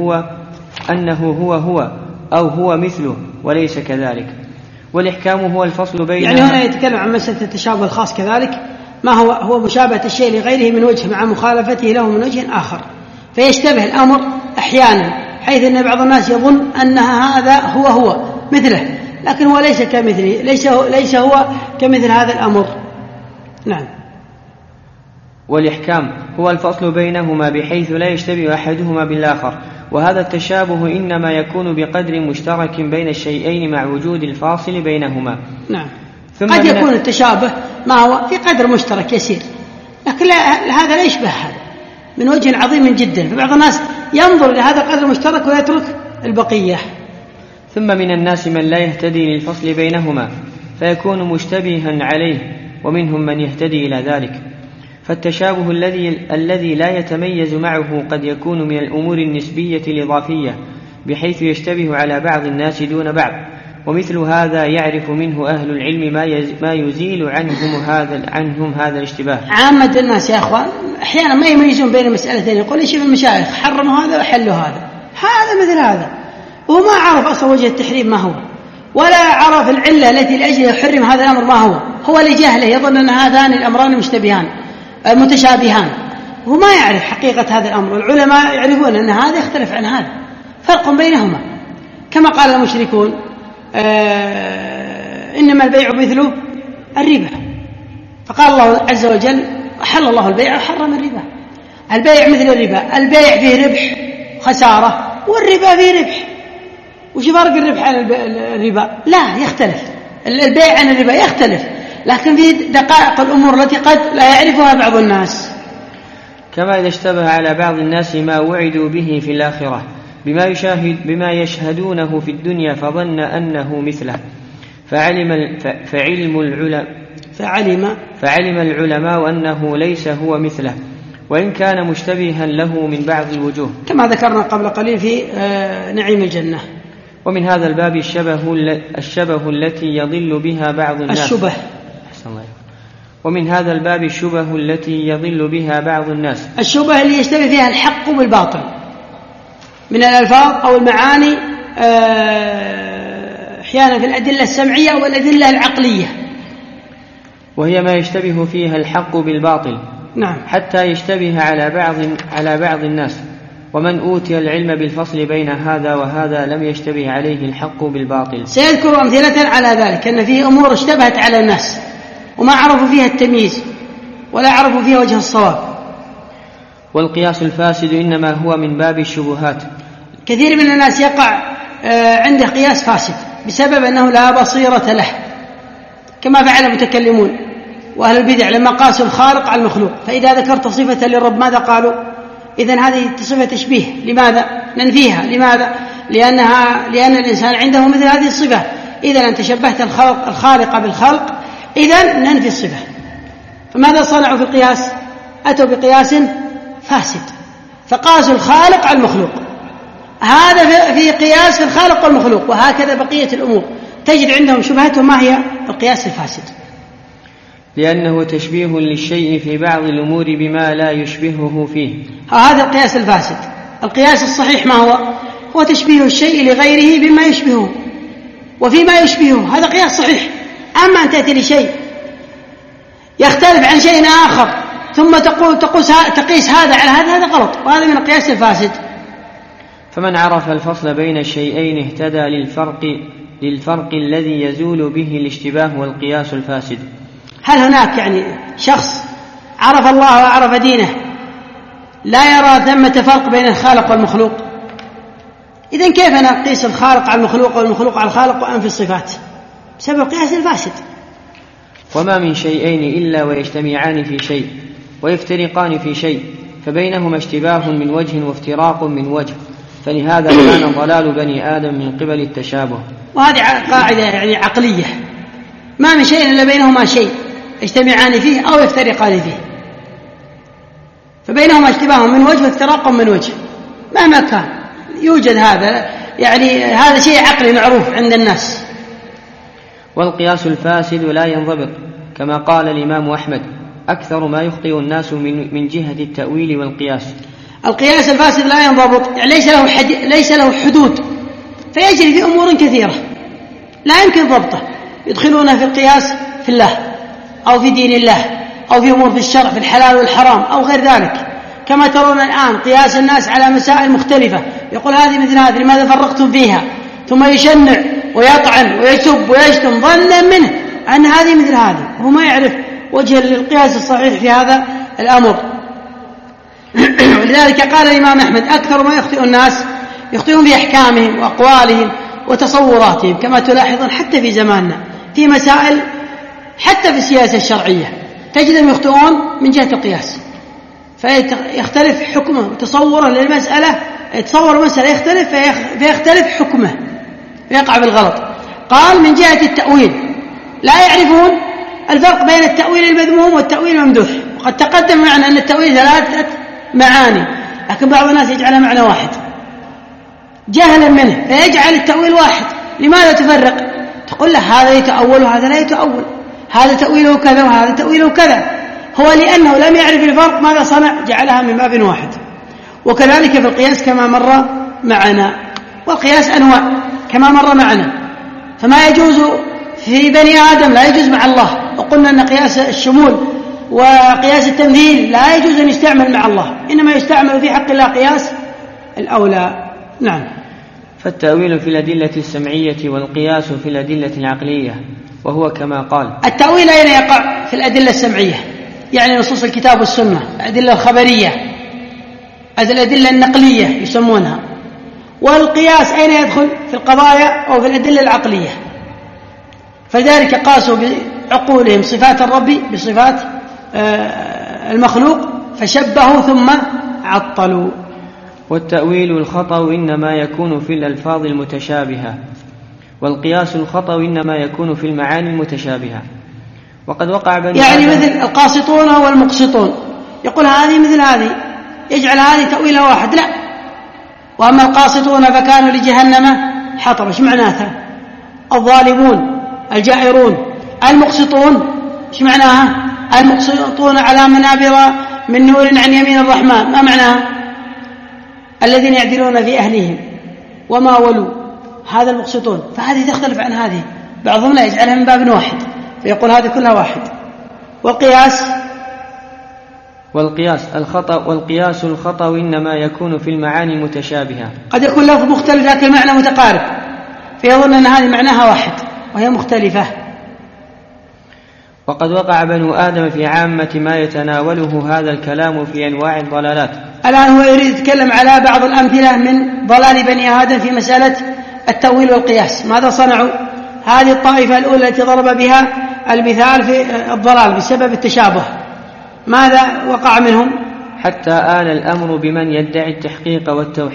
هو أو هو مثله وليس كذلك. والإحكام هو الفصل بين، يعني هنا يتكلم عن مسألة التشابه الخاص كذلك، ما هو مشابهة الشيء لغيره من وجه مع مخالفته له من وجه آخر، فيشتبه الأمر أحيانا حيث أن بعض الناس يظن أن هذا هو مثله، لكن هو ليس كمثله، ليس هو كمثل هذا الأمر. نعم. والإحكام هو الفصل بينهما بحيث لا يشتبه أحدهما بالآخر، وهذا التشابه إنما يكون بقدر مشترك بين الشيئين مع وجود الفاصل بينهما. نعم. قد يكون التشابه ما هو في قدر مشترك يسير، لكن هذا لا يشبه هذا من وجه عظيم جدا، فبعض الناس ينظر لهذا القدر المشترك ويترك البقية. ثم من الناس من لا يهتدي للفصل بينهما فيكون مشتبها عليه، ومنهم من يهتدي إلى ذلك. فالتشابه الذي لا يتميز معه قد يكون من الأمور النسبية الإضافية، بحيث يشتبه على بعض الناس دون بعض، ومثل هذا يعرف منه أهل العلم ما يزيل عنهم هذا الاشتباه. عامة الناس يا أخوان أحيانا ما يميزون بين مسألتين، يقول يشوف المشايخ حرموا هذا وحلوا هذا مثل هذا، وهو ما عرف أصلا وجه التحريم ما هو، ولا عرف العلة التي لأجلها يحرم هذا الأمر ما هو لجهله يظن أن هذان الأمران متشابهان، وهو ما يعرف حقيقة هذا الأمر. والعلماء يعرفون أن هذا يختلف عن هذا، فرق بينهما، كما قال المشركون إنما البيع مثل الربا، فقال الله عز وجل أحل الله البيع وحرم الربا. البيع مثل الربا، البيع فيه ربح خسارة والربا فيه ربح. وش فرق الربح عن الربا؟ لا يختلف، البيع عن الربا يختلف، لكن في دقائق الأمور التي قد لا يعرفها بعض الناس. كما إذا اشتبه على بعض الناس ما وعدوا به في الآخرة بما يشهدونه في الدنيا فظن أنه مثله، فعلم العلماء أنه ليس هو مثله، وإن كان مشتبها له من بعض الوجوه، كما ذكرنا قبل قليل في نعيم الجنة. ومن هذا الباب الشبه التي يضل بها بعض الناس. ومن هذا الباب الشبه التي يضل بها بعض الناس، الشبه اللي يشتبه فيها الحق بالباطل من الألفاظ أو المعاني، أحيانا في الأدلة السمعية والأدلة العقلية، وهي ما يشتبه فيها الحق بالباطل. نعم. حتى يشتبه على بعض الناس، ومن أوتي العلم بالفصل بين هذا وهذا لم يشتبه عليه الحق بالباطل. سيذكر أمثلة على ذلك، أن فيه أمور اشتبهت على الناس وما عرفوا فيها التمييز ولا عرفوا فيها وجه الصواب. والقياس الفاسد إنما هو من باب الشبهات. كثير من الناس يقع عنده قياس فاسد بسبب أنه لا بصيرة له، كما فعل المتكلمون، وأهل البدع لما قاسوا الخالق على المخلوق. فإذا ذكرت صفة للرب ماذا قالوا؟ إذن هذه صفة تشبيه، لماذا ننفيها؟ لماذا؟ لأن الإنسان عنده مثل هذه الصفة. إذا أنت شبهت الخالق بالخلق، إذن ننفي الصفة. فماذا صنعوا في القياس؟ أتوا بقياس فاسد، فقاسوا الخالق على المخلوق. هذا في قياس في الخالق والمخلوق، وهكذا بقية الأمور تجد عندهم شبهتهم. ما هي؟ القياس الفاسد، لأنه تشبيه للشيء في بعض الأمور بما لا يشبهه فيه. هذا القياس الفاسد. القياس الصحيح ما هو؟ هو تشبيه الشيء لغيره بما يشبهه وفيما يشبهه، هذا قياس صحيح. أما أن تأتي لشيء يختلف عن شيء آخر ثم تقيس هذا على هذا غلط، وهذا من القياس الفاسد. فمن عرف الفصل بين الشيئين اهتدى للفرق الذي يزول به الاشتباه والقياس الفاسد. هل هناك شخص عرف الله وعرف دينه لا يرى ثمة فرق بين الخالق والمخلوق؟ إذن كيف نقيس الخالق على المخلوق والمخلوق على الخالق وأنفي الصفات؟ بسبب القياس الفاسد. وما من شيئين إلا ويجتمعان في شيء ويفترقان في شيء، فبينهما اشتباه من وجه وافتراق من وجه، فلهذا كان ضلال بني آدم من قبل التشابه. وهذه قاعدة عقلية، ما من شيء إلا بينهما شيء يجتمعان فيه أو يفترقان فيه، فبينهما اشتباه من وجه وافتراق من وجه. مهما كان يوجد هذا، هذا شيء عقلي معروف عند الناس. والقياس الفاسد لا ينضبط، كما قال الإمام أحمد: أكثر ما يخطئ الناس من جهة التأويل والقياس. القياس الفاسد لا ينضبط، ليس له حدود، فيجري في أمور كثيرة لا يمكن ضبطه. يدخلون في القياس في الله أو في دين الله أو في أمور في الشرع، في الحلال والحرام أو غير ذلك، كما ترون الآن قياس الناس على مسائل مختلفة. يقول هذه مثل هذه، لماذا فرقتم فيها؟ ثم يشنع ويطعن ويسب ويشتم ظنا منه أن هذه مثل هذه، وهو ما يعرف وجه للقياس الصحيح في هذا الأمر. ولذلك قال الإمام أحمد: أكثر ما يخطئ الناس يخطئون في أحكامهم وأقوالهم وتصوراتهم، كما تلاحظون حتى في زماننا في مسائل، حتى في السياسة الشرعية تجدهم يخطئون من جهة القياس، فيختلف حكمه وتصوره للمسألة، يتصور مسألة يختلف فيختلف حكمه فيقع بالغلط. قال من جهة التأويل لا يعرفون الفرق بين التأويل المذموم والتأويل الممدوح، وقد تقدم معنا أن التأويل 3 معاني، لكن بعض الناس يجعل معنى واحد جهلا منه فيجعل التأويل واحد. لماذا تفرق؟ تقول له هذا يتأول وهذا لا يتأول، هذا تأويله كذا وهذا تأويله كذا. هو لأنه لم يعرف الفرق ماذا صنع؟ جعلها من باب واحد. وكذلك في القياس كما مر معنا، والقياس أنواع كما مر معنا، فما يجوز في بني آدم لا يجوز مع الله. وقلنا أن قياس الشمول وقياس التمثيل لا يجوز أن يستعمل مع الله، إنما يستعمل في حق الله قياس الأولى. نعم. فالتأويل في الأدلة السمعية والقياس في الأدلة العقلية، وهو كما قال: التأويل أين يقع؟ في الأدلة السمعية، يعني نصوص الكتاب والسنة، الأدلة الخبرية، الأدلة النقلية يسمونها. والقياس أين يدخل؟ في القضايا أو في الأدلة العقلية. فذلك قاسوا بعقولهم صفات الرب بصفات المخلوق فشبهوا ثم عطلوا. والتأويل الخطأ إنما يكون في الألفاظ المتشابهة، والقياس الخطأ إنما يكون في المعاني المتشابهة. وقد وقع بني مثل القاسطون والمقسطون، يقول هذه مثل هذه، يجعل هذه تأويلها واحد، لا. وأما القاسطون فكانوا لجهنم حطب، ايش معناها؟ الظالمون الجائرون. المقسطون ايش معناها؟ المقسطون على منابر من نور عن يمين الرحمن، ما معناها؟ الذين يعدلون في أهلهم وما ولوا، هذا المقسطون. فهذه تختلف عن هذه، بعضهم لا يجعلها من باب واحد فيقول هذه كلها واحد. والقياس الخطأ إنما يكون في المعاني المتشابهة، قد يكون لفظ مختلف لكن معنى متقارب، فيظن أن هذه معناها واحد وهي مختلفة. وقد وقع بنو آدم في عامة ما يتناوله هذا الكلام في أنواع الضلالات. الآن هو يريد يتكلم على بعض الأمثلة من ضلال بني آدم في مسألة التأويل والقياس. ماذا صنعوا؟ هذه الطائفة الأولى التي ضرب بها المثال في الضلال بسبب التشابه، ماذا وقع منهم؟ حتى آل الأمر بمن يدعي التحقيق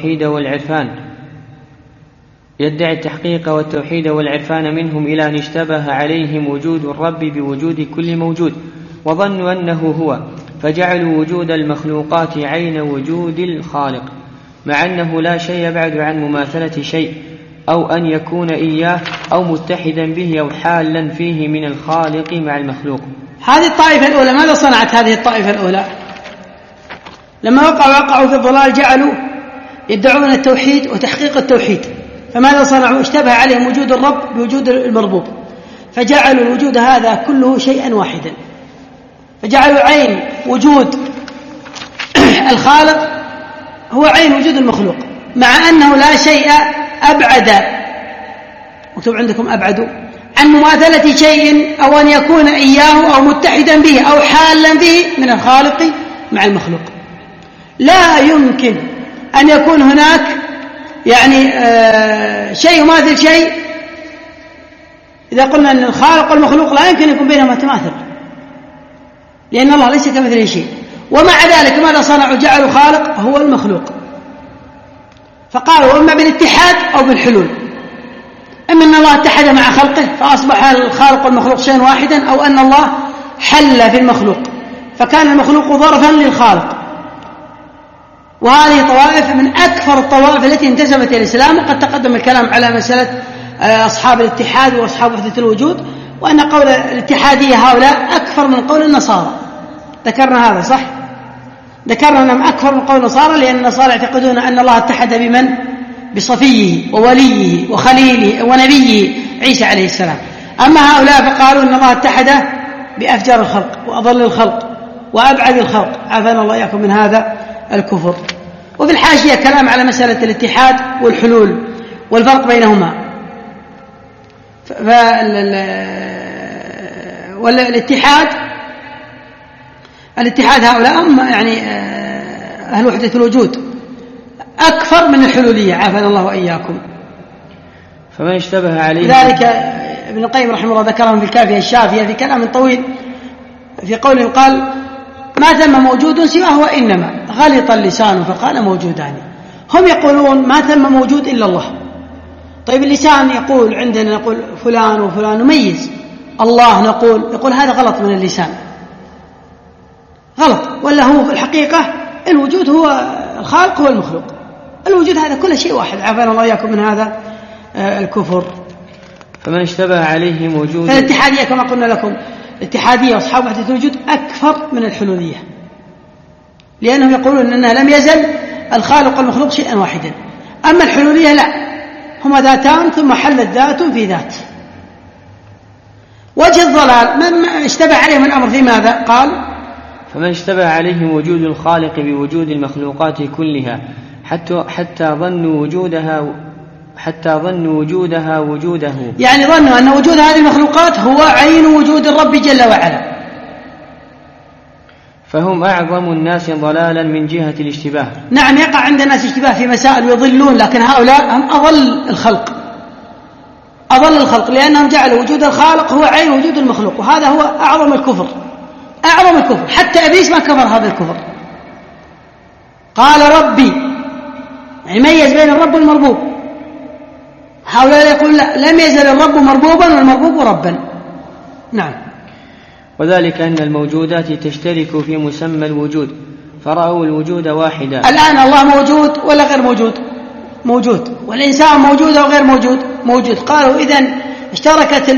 والتوحيد والعرفان منهم إلى أن اشتبه عليهم وجود الرب بوجود كل موجود، وظنوا أنه هو، فجعلوا وجود المخلوقات عين وجود الخالق، مع أنه لا شيء بعد عن مماثلة شيء، أو أن يكون إياه أو متحدا به أو حالا فيه من الخالق مع المخلوق. هذه الطائفة الأولى ماذا صنعت هذه الطائفة الأولى؟ لما وقعوا في الضلال جعلوا يدعون التوحيد وتحقيق التوحيد، فماذا صنعوا؟ اشتبه عليهم وجود الرب بوجود المربوب، فجعلوا الوجود هذا كله شيئا واحدا، فجعلوا عين وجود الخالق هو عين وجود المخلوق، مع أنه لا شيء أبعد، مكتوب عندكم أبعد، عن مماثلة شيء أو أن يكون إياه أو متحدا به أو حالا به من الخالق مع المخلوق. لا يمكن أن يكون هناك يعني شيء يماثل شيء. إذا قلنا أن الخالق والمخلوق لا يمكن يكون بينهما تماثل، لأن الله ليس كمثله شيء. ومع ذلك ماذا صنعوا؟ جعلوا خالق هو المخلوق، فقالوا إما بالاتحاد أو بالحلول، إما أن الله اتحد مع خلقه فأصبح الخالق والمخلوق شيئا واحدا، أو أن الله حل في المخلوق فكان المخلوق ظرفا للخالق. وهذه طوائف من أكثر الطوائف التي انتسبت إلى الإسلام، وقد تقدم الكلام على مسألة أصحاب الاتحاد وأصحاب وحدة الوجود، وأن قول الاتحادية هؤلاء أكثر من قول النصارى. ذكرنا هذا صح؟ ذكرنا أنهم أكثر من قول النصارى، لأن النصارى يعتقدون أن الله اتحد بمن؟ بصفيه ووليه وخليله ونبيه عيسى عليه السلام. أما هؤلاء فقالوا أن الله اتحد بأفجر الخلق وأضل الخلق وأبعد الخلق، عافانا الله إياكم من هذا الكفر. وفي الحاشية كلام على مسألة الاتحاد والحلول والفرق بينهما. الاتحاد هؤلاء يعني أهل وحدة الوجود أكثر من الحلولية، عافانا الله وإياكم. فمن اشتبه عليه ذلك ابن القيم رحمه الله ذكرهم في الكافية الشافية في كلام طويل، في قوله قال: ما ثم موجود سواه وإنما غلط اللسان فقال موجودان. هم يقولون ما ثم موجود إلا الله. طيب اللسان يقول عندنا نقول فلان وفلان نميز، الله يقول هذا غلط من اللسان، غلط. ولا هو في الحقيقة الوجود هو الخالق هو المخلوق، الوجود هذا كل شيء واحد، عافانا الله إياكم من هذا الكفر. فمن اشتبه عليه وجود الاتحادية كما قلنا لكم، الاتحادية وأصحاب وحدة الوجود أكثر من الحلولية، لأنهم يقولون أنها لم يزل الخالق والمخلوق شيئا واحدا. أما الحلولية لا، هما ذاتان ثم حلت ذات في ذات. وجه الضلال من اشتبه عليهم الأمر في ماذا؟ قال: فمن اشتبه عليهم وجود الخالق بوجود المخلوقات كلها حتى ظنوا وجودها وجوده، يعني ظنوا أن وجود هذه المخلوقات هو عين وجود الرب جل وعلا، فهم أعظم الناس ضلالا من جهة الاشتباه. نعم، يقع عند الناس اشتباه في مسائل يضلون، لكن هؤلاء هم أضل الخلق، لأنهم جعلوا وجود الخالق هو عين وجود المخلوق، وهذا هو أعظم الكفر. حتى إبليس ما كفر هذا الكفر، قال ربي، يعني ميز بين الرب والمربوب. هؤلاء يقول لا، لم يزل الرب مربوبا والمربوب ربا. نعم. وذلك أن الموجودات تشترك في مسمى الوجود، فرأوا الوجود واحدا. الآن الله موجود ولا غير موجود؟ موجود. والإنسان موجود أو غير موجود. قالوا إذن اشتركت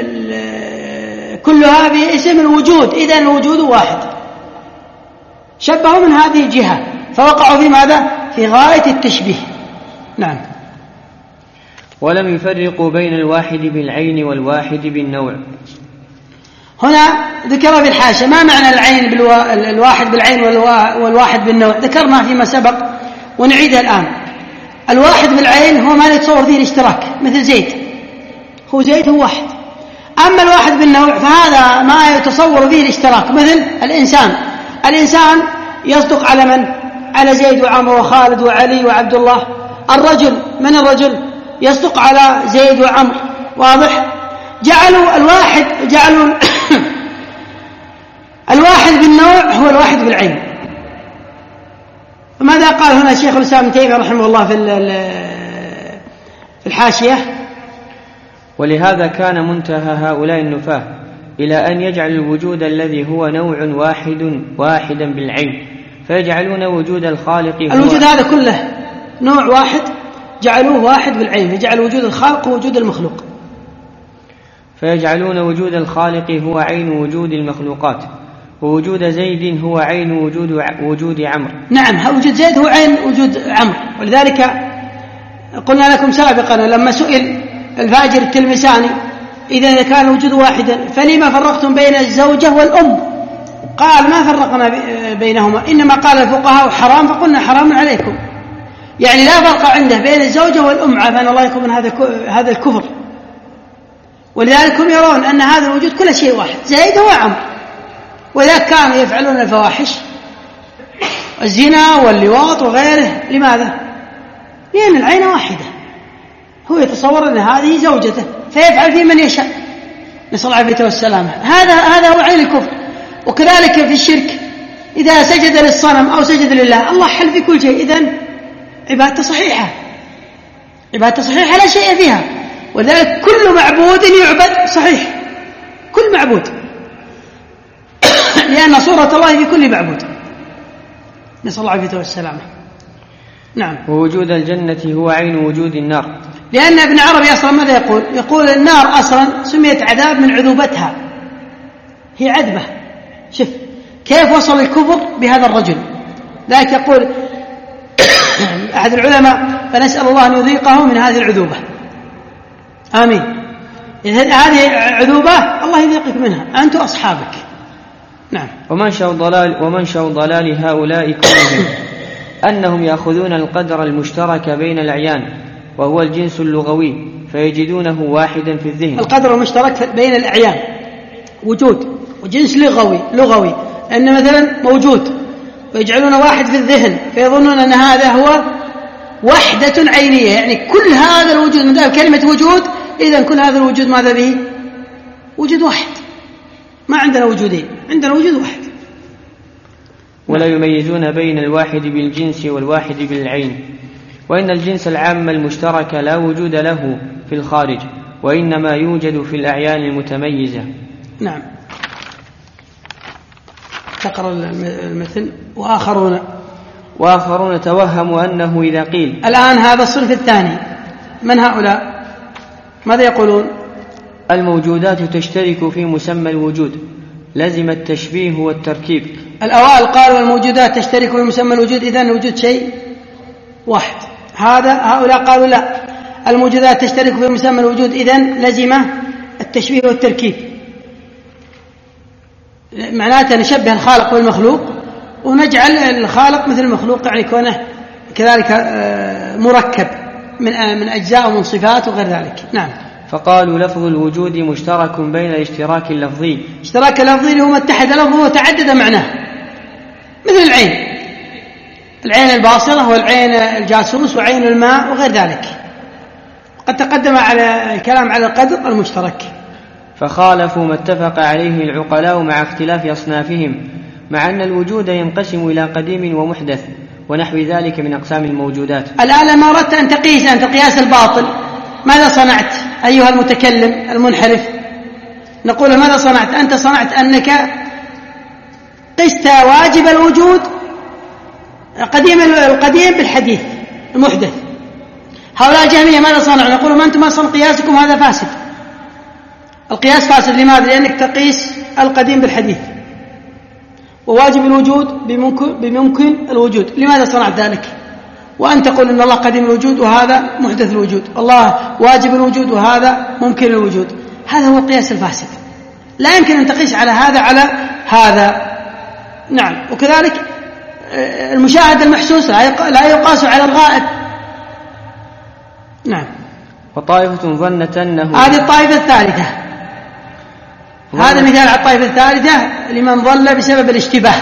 كلها باسم الوجود، إذن الوجود واحد. شبهوا من هذه الجهة فوقعوا في ماذا؟ في غاية التشبيه. نعم. ولم يفرقوا بين الواحد بالعين والواحد بالنوع. هنا ذكر في الحاشية ما معنى العين الواحد بالعين والواحد بالنوع، ذكرنا فيما سبق ونعيدها الآن. الواحد بالعين هو ما يتصور فيه الاشتراك، مثل زيد، هو زيد هو واحد. أما الواحد بالنوع فهذا ما يتصور فيه الاشتراك، مثل الإنسان يصدق على من؟ على زيد وعمر وخالد وعلي وعبد الله. الرجل، من الرجل؟ يصدق على زيد وعمر، واضح؟ جعلوا الواحد بالنوع هو الواحد بالعين. فماذا قال هنا شيخ الإسلام ابن تيمية رحمه الله في الحاشية؟ ولهذا كان منتهى هؤلاء النفاة إلى أن يجعل الوجود الذي هو نوع واحدا بالعين، فيجعلون وجود الخالق الوجود هذا كله نوع واحد، جعلوه واحد بالعين، فجعل وجود الخالق ووجود المخلوق. فيجعلون وجود الخالق هو عين وجود المخلوقات، ووجود زيد هو عين وجود عمرو. نعم، وجود زيد هو عين وجود عمرو. ولذلك قلنا لكم سابقا لما سئل الفاجر التلمساني إذا كان الوجود واحدا فلما فرقتم بين الزوجة والأم؟ قال ما فرقنا بينهما، إنما قال الفقهاء حرام فقلنا حرام عليكم، يعني لا فرق عنده بين الزوجة والأم، عافانا الله يكون من هذا الكفر. ولذلك هم يرون أن هذا الوجود كل شيء واحد، زيد هو عمرو. ولذلك كانوا يفعلون الفواحش، الزنا واللواط وغيره. لماذا؟ لأن العين واحدة، هو يتصور أن هذه زوجته فيفعل في من يشاء، نسأل الله العافية والسلامة. هذا هو عين الكفر. وكذلك في الشرك، إذا سجد للصنم أو سجد لله، الله حل في كل شيء، إذن عبادته صحيحة لا شيء فيها. ولذلك كل معبود يعبد صحيح، كل معبود، لأن صورة الله في كل معبود، نسأل الله العافية والسلامة. نعم. ووجود الجنة هو عين وجود النار، لأن ابن عربي أصلا ماذا يقول النار أصلا سميت عذاب من عذوبتها، هي عذبة. شوف كيف وصل الكفر بهذا الرجل. ذلك يقول أحد العلماء فنسأل الله أن يذيقه من هذه العذوبة، آمين. إذن هذه عذوبة الله يذيقك منها أنت وأصحابك. نعم. ومنشأ ضلال هؤلاء كلهم أنهم يأخذون القدر المشترك بين الأعيان وهو الجنس اللغوي فيجدونه واحدا في الذهن. القدر المشترك بين الأعيان وجود، وجنس لغوي أن مثلا موجود ويجعلون واحد في الذهن فيظنون أن هذا هو وحدة عينية، يعني كل هذا الوجود من كلمة وجود، إذن كل هذا الوجود ماذا به؟ وجود واحد. ما عندنا وجودين، عندنا وجود واحد. ولا يميزون بين الواحد بالجنس والواحد بالعين، وإن الجنس العام المشترك لا وجود له في الخارج، وإنما يوجد في الأعيان المتميزة. نعم. تقرأ المثل. وآخرون توهموا أنه إذا قيل. الآن هذا الصنف الثاني، من هؤلاء؟ ماذا يقولون؟ الموجودات تشترك في مسمى الوجود، لزم التشبيه والتركيب. الأوائل قالوا الموجودات تشترك في مسمى الوجود، إذن الوجود شيء واحد. هؤلاء قالوا لا، الموجودات تشترك في مسمى الوجود، إذن لزم التشبيه والتركيب. معناته نشبه الخالق والمخلوق ونجعل الخالق مثل المخلوق، يعني كونه كذلك مركب من أجزاء ومن صفات وغير ذلك. نعم. فقالوا لفظ الوجود مشترك بين الاشتراك اللفظي. اشتراك اللفظي هو اتحد لفظه وتعدد معناه، مثل العين الباصرة والعين الجاسوس وعين الماء وغير ذلك. قد تقدم على الكلام على القدر المشترك. فخالفوا ما اتفق عليه العقلاء مع اختلاف أصنافهم، مع أن الوجود ينقسم إلى قديم ومحدث ونحو ذلك من أقسام الموجودات. الآن لما أردت أن تقيس أنت قياس الباطل، ماذا صنعت أيها المتكلم المنحرف؟ نقول ماذا صنعت؟ أنت صنعت أنك قست واجب الوجود القديم بالحديث المحدث. هؤلاء الجهمية ماذا صنعوا؟ نقول ما أنتم أصلا قياسكم هذا فاسد، القياس فاسد. لماذا؟ لأنك تقيس القديم بالحديث، وواجب الوجود بممكن الوجود. لماذا صنعت ذلك؟ وأن تقول إن الله قديم الوجود وهذا محدث الوجود، الله واجب الوجود وهذا ممكن الوجود. هذا هو القياس الفاسد، لا يمكن أن تقيس على هذا على هذا. نعم. وكذلك المشاهد المحسوس لا يقاس على الغائب. نعم. وطائفة ظنت أنه، هذه الطائفة الثالثة، هذا مثال على الطائفة الثالثة لمن ضل بسبب الاشتباه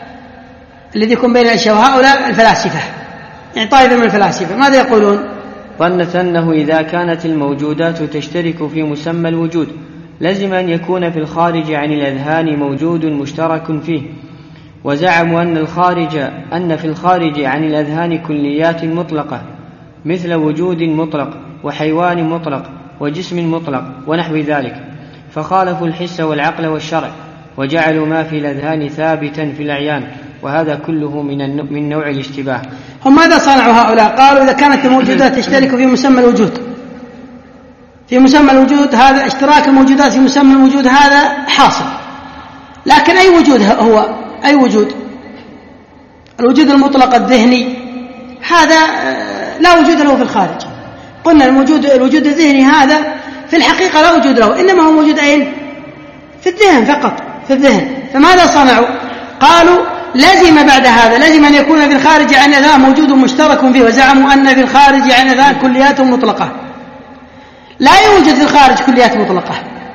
الذي يكون بين الأشياء. وهؤلاء الفلاسفة، يعني طائفة من الفلاسفة ماذا يقولون؟ ظنت أنه إذا كانت الموجودات تشترك في مسمى الوجود لزم أن يكون في الخارج عن الأذهان موجود مشترك فيه، وزعموا أن في الخارج عن الأذهان كليات مطلقة مثل وجود مطلق وحيوان مطلق وجسم مطلق ونحو ذلك، فخالفوا الحس والعقل والشرع وجعلوا ما في الأذهان ثابتا في الأعيان، وهذا كله من نوع الاشتباه. هم ماذا صنعوا هؤلاء؟ قالوا إذا كانت الموجودات تشترك في مسمى الوجود، في مسمى الوجود هذا اشتراك الموجودات في مسمى الوجود هذا حاصل، لكن أي وجود هو؟ أي وجود؟ الوجود المطلق الذهني هذا لا وجود له في الخارج. قلنا الوجود الذهني هذا في الحقيقة لا وجود له، إنما هو موجود أين؟ في الذهن فقط، في الذهن. فماذا صنعوا؟ قالوا لازم بعد هذا لازم أن يكون في الخارج عن الأذهان موجود مشترك فيه، وزعموا أن في الخارج عن الأذهان كليات مطلقة. لا يوجد في الخارج كليات مطلقة،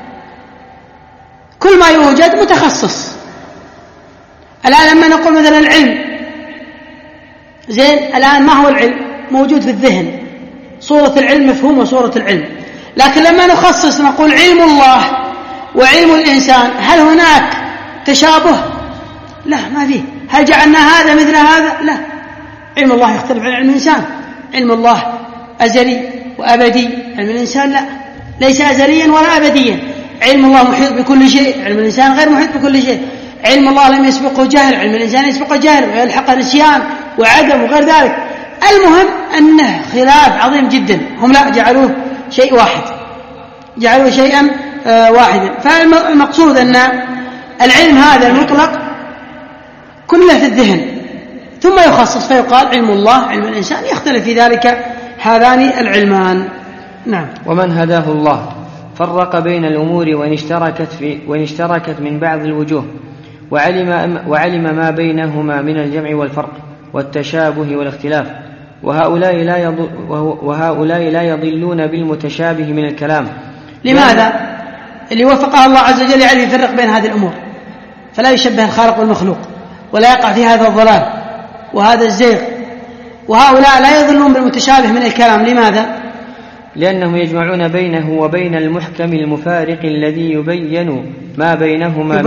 كل ما يوجد متخصص. الآن لما نقول مثلا العلم، زين، الآن ما هو العلم؟ موجود في الذهن، صورة العلم مفهومة صورة العلم، لكن لما نخصص نقول علم الله وعلم الإنسان، هل هناك تشابه؟ لا، ما فيه. هل جعلنا هذا مثل هذا؟ لا. علم الله يختلف عن علم الإنسان. علم الله أزلي وأبدي، علم الإنسان لا، ليس أزليا ولا أبديا. علم الله محيط بكل شيء، علم الإنسان غير محيط بكل شيء. علم الله لم يسبقه جهل، علم الإنسان يسبقه جهل ويلحق نسيان وعدم وغير ذلك. المهم أنه خلاف عظيم جدا. هم لا، جعلوه شيء واحد، جعلوه شيئا واحدا. فالمقصود أن العلم هذا المطلق كله في الذهن، ثم يخصص فيقال علم الله علم الإنسان، يختلف في ذلك هذان العلمان. نعم. ومن هداه الله فرق بين الأمور وإن اشتركت من بعض الوجوه، وعلم ما بينهما من الجمع والفرق والتشابه والاختلاف، وهؤلاء لا يضلون بالمتشابه من الكلام. لماذا؟ اللي وفقه الله عز وجل يعرف يفرق بين هذه الأمور، فلا يشبه الخالق والمخلوق، ولا يقع في هذا الضلال وهذا الزيغ. وهؤلاء لا يضلون بالمتشابه من الكلام. لماذا؟ لأنهم يجمعون بينه وبين المحكم المفارق الذي يبين ما بينهما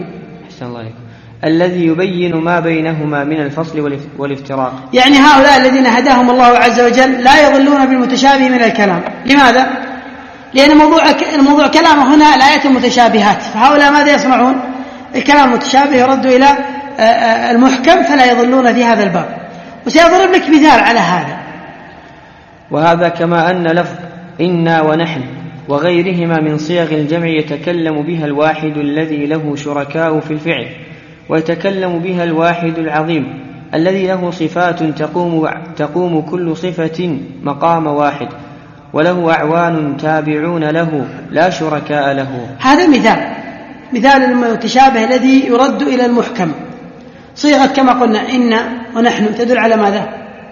الذي يبين ما بينهما من الفصل والافتراق. يعني هؤلاء الذين هداهم الله عز وجل لا يضلون بالمتشابه من الكلام. لماذا؟ لأن الموضوع كلامه هنا الآيات المتشابهات، فهؤلاء ماذا يصنعون؟ الكلام المتشابه يرد إلى المحكم، فلا يضلون في هذا الباب. وسيضرب لك مثال على هذا. وهذا كما أن لفظ إنا ونحن وغيرهما من صيغ الجمع يتكلم بها الواحد الذي له شركاء في الفعل، ويتكلم بها الواحد العظيم الذي له صفات تقوم كل صفة مقام واحد، وله أعوان تابعون له لا شركاء له. هذا مثال المتشابه الذي يرد إلى المحكم. صيغة كما قلنا إن ونحن تدل على ماذا؟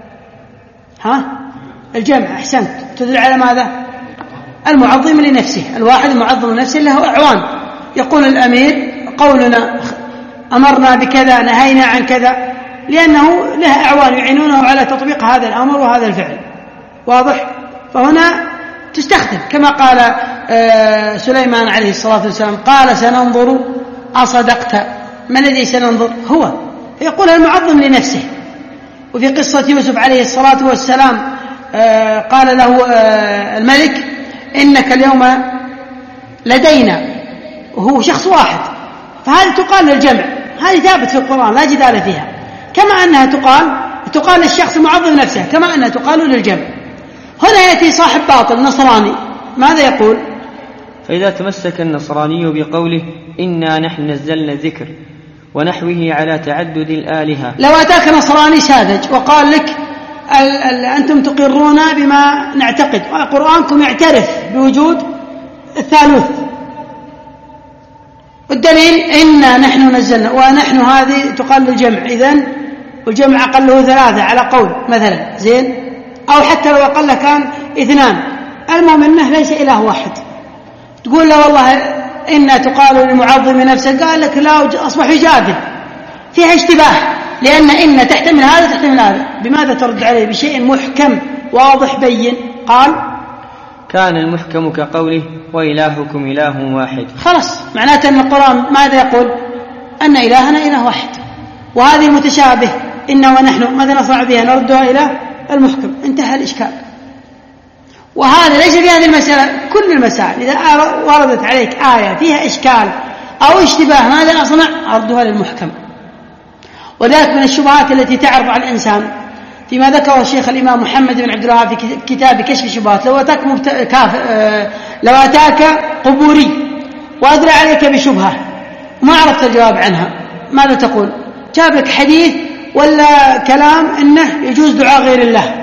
الجمع. أحسنت. تدل على ماذا؟ المعظم لنفسه، الواحد المعظم لنفسه له أعوان. يقول الأمير قولنا أمرنا بكذا نهينا عن كذا، لأنه له أعوان يعينونه على تطبيق هذا الأمر وهذا الفعل. واضح؟ فهنا تستخدم كما قال سليمان عليه الصلاة والسلام، قال سننظر أصدقت. ما الذي سننظر؟ هو. فيقول المعظم لنفسه. وفي قصة يوسف عليه الصلاة والسلام قال له الملك إنك اليوم لدينا، وهو شخص واحد. فهذه تقال للجمع، هذه ثابت في القرآن لا جدال فيها، كما أنها تقال للشخص المعظم نفسه، كما أنها تقال للجمع. هنا يأتي صاحب باطل نصراني، ماذا يقول؟ فإذا تمسك النصراني بقوله إنا نحن نزلنا الذكر ونحوه على تعدد الآلهة، لو أتاك نصراني ساذج وقال لك أنتم تقرون بما نعتقد وقرآنكم يعترف بوجود الثالوث، والدليل إنا نحن نزلنا، ونحن هذه تقال للجمع، إذن والجمع أقله 3 على قول مثلا، زين، أو حتى لو أقل كان 2. المهم أنه ليس إله واحد. تقول له والله إنا تقال للمعظم نفسه، قال لك لا، أصبح يجادل، فيها اشتباه، لأن إن تحتمل هذا تحتمل هذا. بماذا ترد عليه؟ بشيء محكم واضح بين. قال كان المحكم كقوله وإلهكم إله واحد. خلاص معناته أن القرآن ماذا يقول؟ أن إلهنا إله واحد، وهذه المتشابه إنا ونحن ماذا نصنع بها؟ نردها إلى المحكم، انتهى الإشكال. وهذا ليس في هذه المسألة، كل المسائل إذا وردت عليك آية فيها إشكال أو اشتباه ماذا أصنع؟ أردها للمحكم. وذلك من الشبهات التي تعرض على الإنسان فيما ذكره الشيخ الإمام محمد بن عبد الوهاب في كتاب كشف الشبهات. لو أتاك قبوري وأدرى عليك بشبهة ما عرفت الجواب عنها ماذا تقول؟ جاب لك حديث ولا كلام إنه يجوز دعاء غير الله،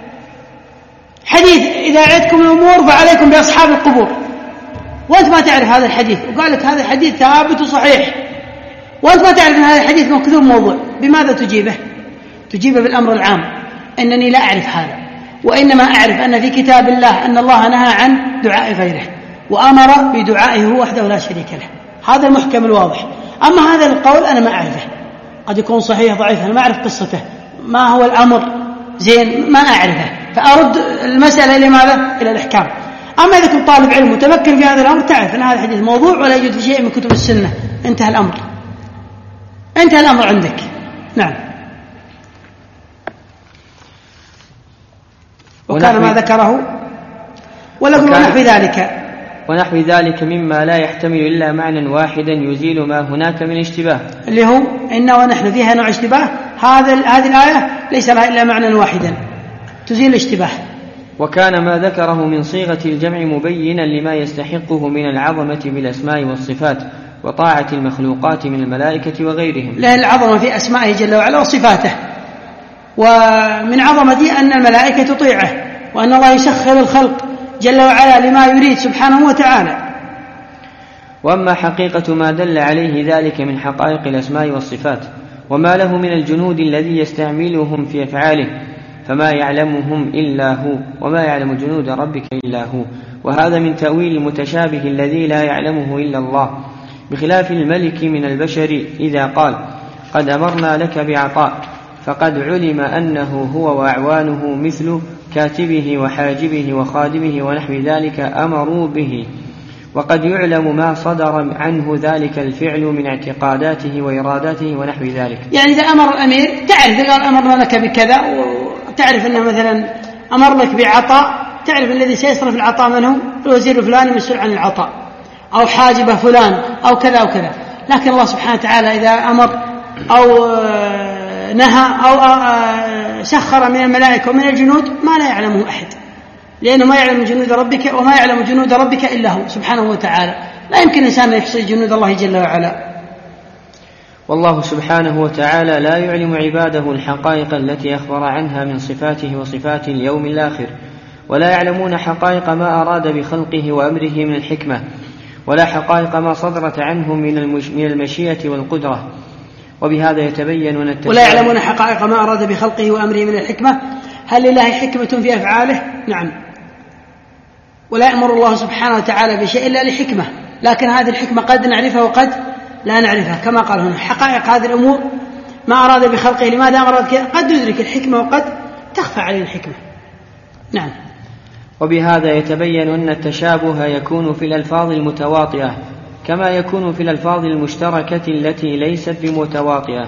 حديث إذا عدتكم الأمور فعليكم بأصحاب القبور، وأنت ما تعرف هذا الحديث، وقال لك هذا الحديث ثابت وصحيح، وأنت ما تعرف أن هذا الحديث مكذوب موضوع، بماذا تجيبه؟ تجيبه بالأمر العام، أنني لا أعرف هذا، وإنما أعرف أن في كتاب الله أن الله نهى عن دعاء غيره وأمر بدعائه وحده لا شريك له، هذا المحكم الواضح. أما هذا القول أنا ما أعرفه، قد يكون صحيح ضعيف، أنا ما أعرف قصته، ما هو الأمر زين ما أعرفه، فأرد المسألة لماذا؟ إلى الإحكام. أما إذا كنت طالب علم متمكن في هذا الأمر تعرف أن هذا الحديث موضوع ولا يوجد في شيء من كتب السنة، انتهى الأمر، انتهى الأمر عندك. نعم. وكان ما ذكره ونحو ذلك مما لا يحتمل إلا معنى واحدا يزيل ما هناك من اشتباه، اللي هو إن ونحن فيها نوع اشتباه، هذه الآية ليس لها إلا معنى واحدا تزيل الاشتباه. وكان ما ذكره من صيغة الجمع مبينا لما يستحقه من العظمة بالأسماء والصفات وطاعة المخلوقات من الملائكة وغيرهم. له العظمة في أسمائه جل وعلا وصفاته، ومن عظمته أن الملائكة تطيعه، وأن الله يسخر الخلق جل وعلا لما يريد سبحانه وتعالى. وأما حقيقة ما دل عليه ذلك من حقائق الأسماء والصفات وما له من الجنود الذي يستعملهم في أفعاله فما يعلمهم إلا هو وما يعلم جنود ربك إلا هو، وهذا من تأويل المتشابه الذي لا يعلمه إلا الله، بخلاف الملك من البشر إذا قال قد أمرنا لك بعطاء فقد علم أنه هو وأعوانه مثل كاتبه وحاجبه وخادمه ونحو ذلك أمروا به، وقد يعلم ما صدر عنه ذلك الفعل من اعتقاداته وإراداته ونحو ذلك. يعني إذا أمر الأمير تعرف، إذا قال أمرنا لك بكذا وتعرف أنه مثلا أمر لك بعطاء، تعرف الذي سيصرف العطاء من هو؟ الوزير الفلاني مسؤول عن العطاء، أو حاجبه فلان أو كذا أو كذا. لكن الله سبحانه وتعالى إذا أمر أو نهى أو سخر من الملائكة ومن الجنود ما لا يعلمه أحد، لأنه ما يعلم جنود ربك وما يعلم جنود ربك إلا هو سبحانه وتعالى، لا يمكن إنسان يحصي جنود الله جل وعلا. والله سبحانه وتعالى لا يعلم عباده الحقائق التي أخبر عنها من صفاته وصفات اليوم الآخر، ولا يعلمون حقائق ما أراد بخلقه وأمره من الحكمة، ولا حقائق ما صدرت عنه من المشيئة والقدرة. وبهذا يتبين أن ولا يعلمون حقائق ما أراد بخلقه وأمره من الحكمة. هل لله حكمة في أفعاله؟ نعم، ولا يأمر الله سبحانه وتعالى بشيء إلا لحكمة، لكن هذه الحكمة قد نعرفها وقد لا نعرفها، كما قال هنا حقائق هذه الأمور ما أراد بخلقه لماذا أمر كذا، قد ندرك الحكمة وقد تخفى عليه الحكمة. نعم. وبهذا يتبين أن التشابه يكون في الألفاظ المتواطئة كما يكون في الألفاظ المشتركة التي ليست بمتواطئة،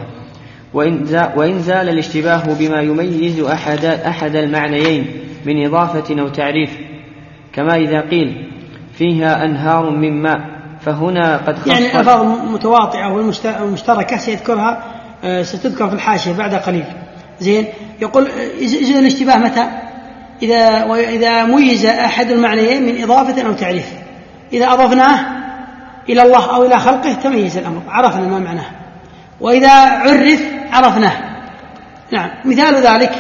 وإن زال الاشتباه بما يميز أحد المعنيين من إضافة أو تعريف، كما إذا قيل فيها أنهار من ماء فهنا قد خص، يعني الألفاظ المتواطئة والمشتركة ستذكر في الحاشية بعد قليل. زين، يقول يزول الاشتباه متى؟ إذا ميز أحد المعنيين من إضافة أو تعريف، إذا أضفناه إلى الله أو إلى خلقه تميز الأمر، عرفنا ما معناه، وإذا عرف عرفناه. نعم، مثال ذلك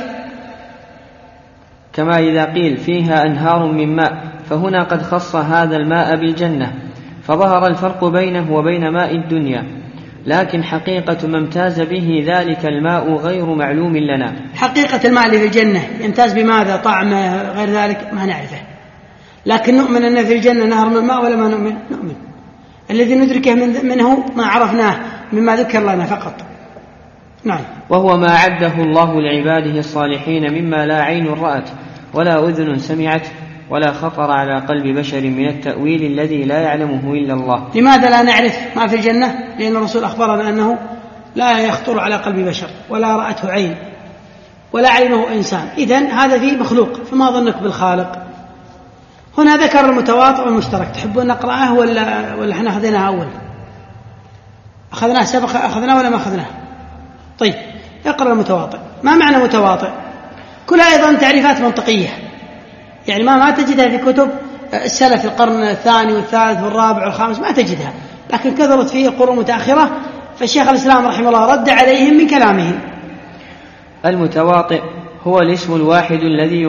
كما إذا قيل فيها أنهار من ماء فهنا قد خص هذا الماء بالجنة، فظهر الفرق بينه وبين ماء الدنيا، لكن حقيقة ما امتاز به ذلك الماء غير معلوم لنا. حقيقة الماء اللي في الجنة يمتاز بماذا؟ طعمه غير ذلك ما نعرفه، لكن نؤمن أن في الجنة نهر من ماء ولا ما نؤمن؟ نؤمن. الذي ندركه منه ما عرفناه مما ذكر لنا فقط. نعم. وهو ما عده الله لعباده الصالحين مما لا عين رأت ولا أذن سمعت ولا خطر على قلب بشر من التأويل الذي لا يعلمه إلا الله. لماذا لا نعرف ما في الجنة؟ لأن الرسول أخبرنا أنه لا يخطر على قلب بشر ولا رأته عين ولا عينه إنسان، إذن هذا فيه مخلوق، فما ظنك بالخالق؟ هنا ذكر المتواطئ والمشترك. تحبون نقرأه ولا احنا أخذناه أول؟ أخذناه سبق، أخذناه ولا ما أخذناه؟ طيب اقرأ المتواطئ. ما معنى متواطئ؟ كلها أيضا تعريفات منطقية، يعني ما تجدها في كتب السلف في القرن الثاني والثالث والرابع والخامس، ما تجدها، لكن كثرت فيه قرون متأخرة، فالشيخ الإسلام رحمه الله رد عليهم من كلامهم. المتواطئ هو الاسم الواحد الذي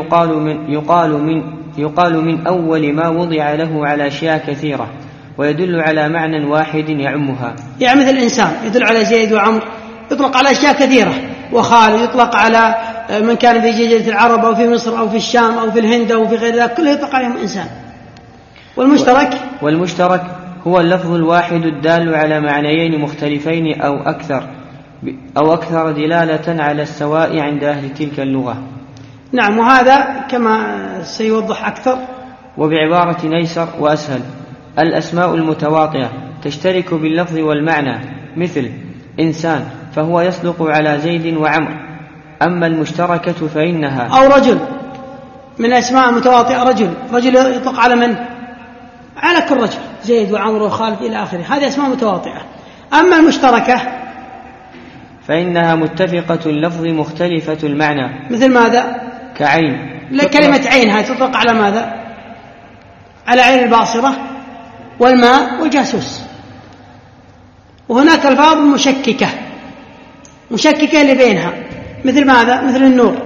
يقال من أول ما وضع له على أشياء كثيرة، ويدل على معنى واحد يعمها. يعني مثل الإنسان يدل على زيد وعمر، يطلق على أشياء كثيرة، وخالد يطلق على من كان في جزيرة العرب أو في مصر أو في الشام أو في الهند أو في غير ذلك، كله يطلق عليهم إنسان. والمشترك هو اللفظ الواحد الدال على معنيين مختلفين أو أكثر دلالة على السواء عند أهل تلك اللغة. نعم، وهذا كما سيوضح أكثر. وبعبارة أيسر وأسهل، الأسماء المتواطئة تشترك باللفظ والمعنى، مثل إنسان فهو يصدق على زيد وعمر. أما المشتركة فإنها أو رجل، من الأسماء المتواطئة رجل يطلق على من؟ على كل رجل، زيد وعمر وخالد إلى آخره، هذه أسماء متواطئة. أما المشتركة فإنها متفقة اللفظ مختلفة المعنى. مثل ماذا؟ كعين. كلمة عين هذه تطلق على ماذا؟ على عين الباصرة والماء والجاسوس. وهناك ألفاظ مشككة اللي بينها، مثل ماذا؟ مثل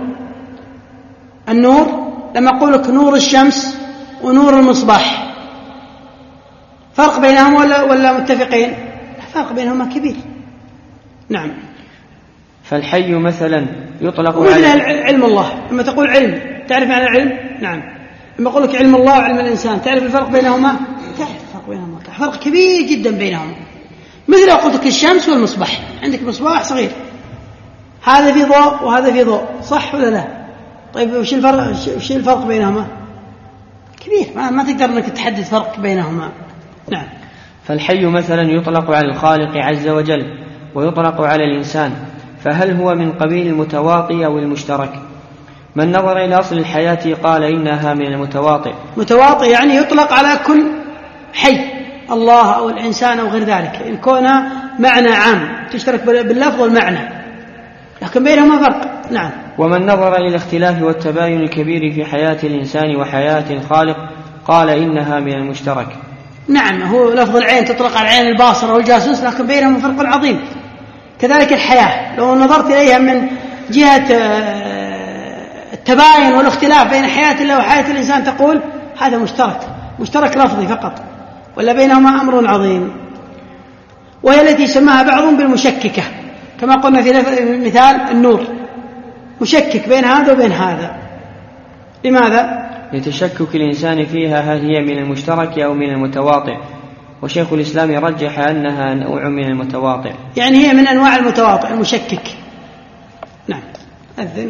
النور لما أقول لك نور الشمس ونور المصباح، فرق بينهم ولا متفقين؟ فرق بينهما كبير. نعم. فالحي مثلا يطلق على علم الله. لما تقول علم تعرف معنى العلم؟ نعم. لما أقول لك علم الله وعلم الإنسان تعرف الفرق بينهما؟ تعرف الفرق بينهما، فرق كبير جدا بينهما. مثل لو قلت لك الشمس والمصباح، عندك مصباح صغير، هذا في ضوء وهذا في ضوء، صح ولا لا؟ طيب وش الفرق بينهما؟ كبير، ما تقدر انك تحدد فرق بينهما. نعم. فالحي مثلا يطلق على الخالق عز وجل ويطلق على الإنسان، فهل هو من قبيل المتواطئ أو المشترك؟ من نظر إلى أصل الحياة قال إنها من المتواطئ. متواطئ يعني يطلق على كل حي، الله أو الإنسان أو غير ذلك، يكون معنى عام تشترك باللفظ والمعنى، لكن بينهما فرق. نعم. ومن نظر إلى الاختلاف والتباين الكبير في حياة الإنسان وحياة الخالق قال إنها من المشترك. نعم، هو لفظ العين تطلق على العين الباصرة والجاسوس، لكن بينهم فرق عظيم. كذلك الحياة لو نظرت إليها من جهة التباين والاختلاف بين حياة الله وحياة الإنسان تقول هذا مشترك لفظي فقط، ولا بينهما أمر عظيم. وهي التي سماها بعضهم بالمشككة، كما قلنا في مثال النور، مشكك بين هذا وبين هذا. لماذا؟ لتشكك الإنسان فيها هل هي من المشترك أو من المتواطئ، وشيخ الإسلام رجح أنها نوع من المتواطئ، يعني هي من أنواع المتواطئ المشكك. نعم. أذن.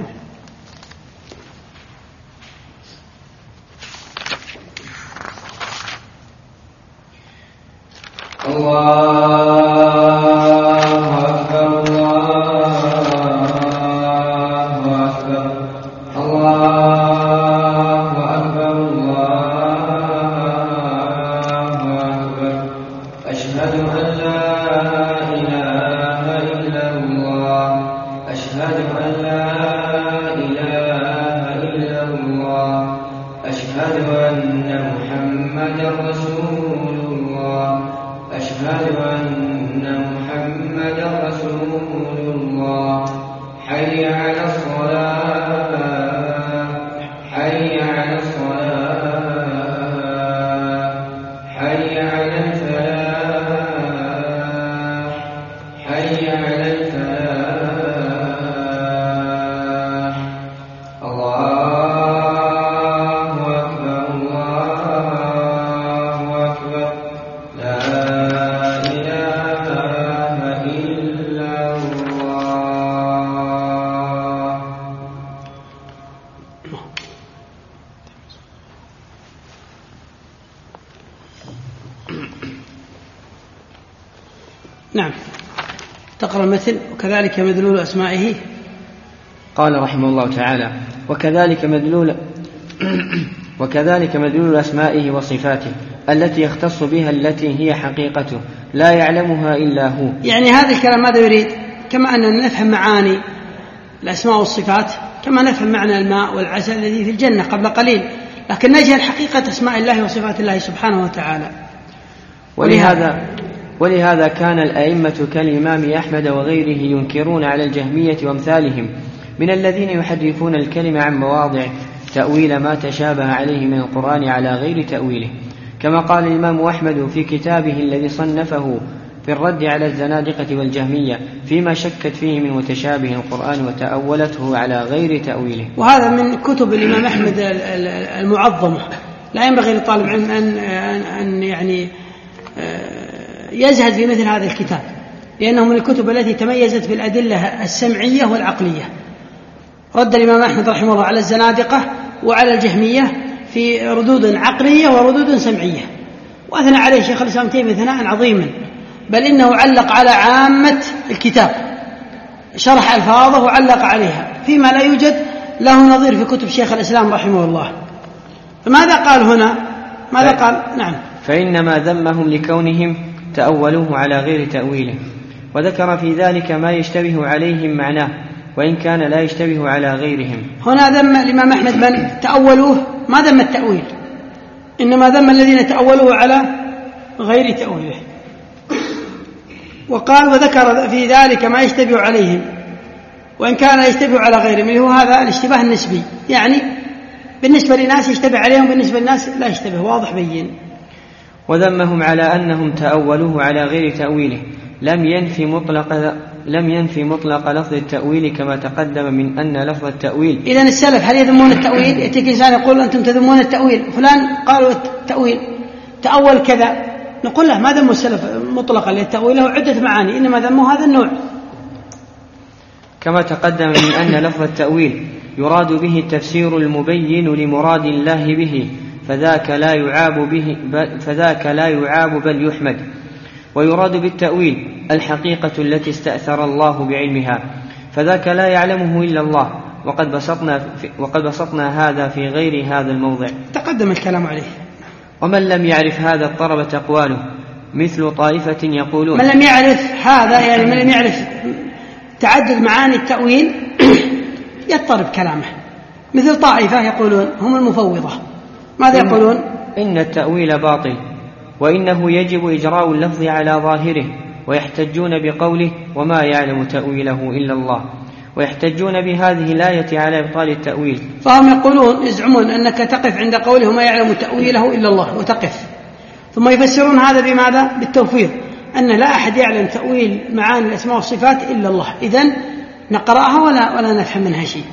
نعم. تقرأ المثل. وكذلك مدلول أسمائه. قال رحمه الله تعالى: وكذلك مدلول أسمائه وصفاته التي يختص بها التي هي حقيقته لا يعلمها إلا هو. يعني هذا الكلام ماذا يريد؟ كما أننا نفهم معاني الأسماء والصفات كما نفهم معنى الماء والعسل الذي في الجنة قبل قليل، لكن نجهل حقيقة أسماء الله وصفات الله سبحانه وتعالى. ولهذا كان الأئمة كالإمام أحمد وغيره ينكرون على الجهمية وامثالهم من الذين يحرفون الكلمة عن مواضع تأويل ما تشابه عليه من القرآن على غير تأويله، كما قال الإمام أحمد في كتابه الذي صنفه في الرد على الزنادقة والجهمية فيما شكت فيه من متشابه القرآن وتأولته على غير تأويله. وهذا من كتب الإمام أحمد المعظمة، لا ينبغي لطالب العلم أن يعني يزهد في مثل هذا الكتاب، لأنه من الكتب التي تميزت بالأدلة السمعية والعقلية. رد الإمام أحمد رحمه الله على الزنادقة وعلى الجهمية في ردود عقلية وردود سمعية، وأثنى عليه شيخ الإسلام تيمية ثناء عظيما، بل إنه علق على عامة الكتاب، شرح ألفاظه وعلق عليها فيما لا يوجد له نظير في كتب شيخ الإسلام رحمه الله. فماذا قال هنا؟ ماذا قال؟ نعم. فإنما ذمهم لكونهم تأولوه على غير تأويله، وذكر في ذلك ما يشتبه عليهم معناه وإن كان لا يشتبه على غيرهم. هنا ذم الإمام أحمد من تأولوه، ما ذم التأويل، إنما ذم الذين تأولوه على غير تأويله. وقال وذكر في ذلك ما يشتبه عليهم وإن كان لا يشتبه على غيرهم، اللي هو هذا الاشتباه النسبي، يعني بالنسبة للناس يشتبه عليهم، بالنسبة للناس لا يشتبه، واضح بين. وذمهم على أنهم تأولوه على غير تأويله لم ينفي مطلق لفظ التأويل كما تقدم من أن لفظ التأويل. إذن السلف هل يذمون التأويل؟ يأتيك إنسان يقول أنتم تذمون التأويل، فلان قالوا التأويل تأول كذا، نقول له ما ذموا السلف مطلقا للتأويل، له عدة معاني، إنما ذموا هذا النوع. كما تقدم من أن لفظ التأويل يراد به التفسير المبين لمراد الله به، فذاك لا يعاب بل يحمد. ويراد بالتأويل الحقيقة التي استأثر الله بعلمها، فذاك لا يعلمه إلا الله، وقد بسطنا هذا في غير هذا الموضع، تقدم الكلام عليه. ومن لم يعرف هذا اضطربت أقواله، مثل طائفة يقولون. من لم يعرف هذا يعني من لم يعرف تعدد معاني التأويل يضطرب كلامه، مثل طائفة يقولون هم المفوضة، ماذا يقولون؟ إن التأويل باطل، وإنه يجب إجراء اللفظ على ظاهره، ويحتجون بقوله وما يعلم تأويله إلا الله، ويحتجون بهذه الآية على إبطال التأويل. فهم يقولون يزعمون أنك تقف عند قوله وما يعلم تأويله إلا الله وتقف، ثم يفسرون هذا بماذا؟ بالتوفير، أن لا أحد يعلم تأويل معاني الأسماء والصفات إلا الله، إذن نقرأها ولا نفهم منها شيء.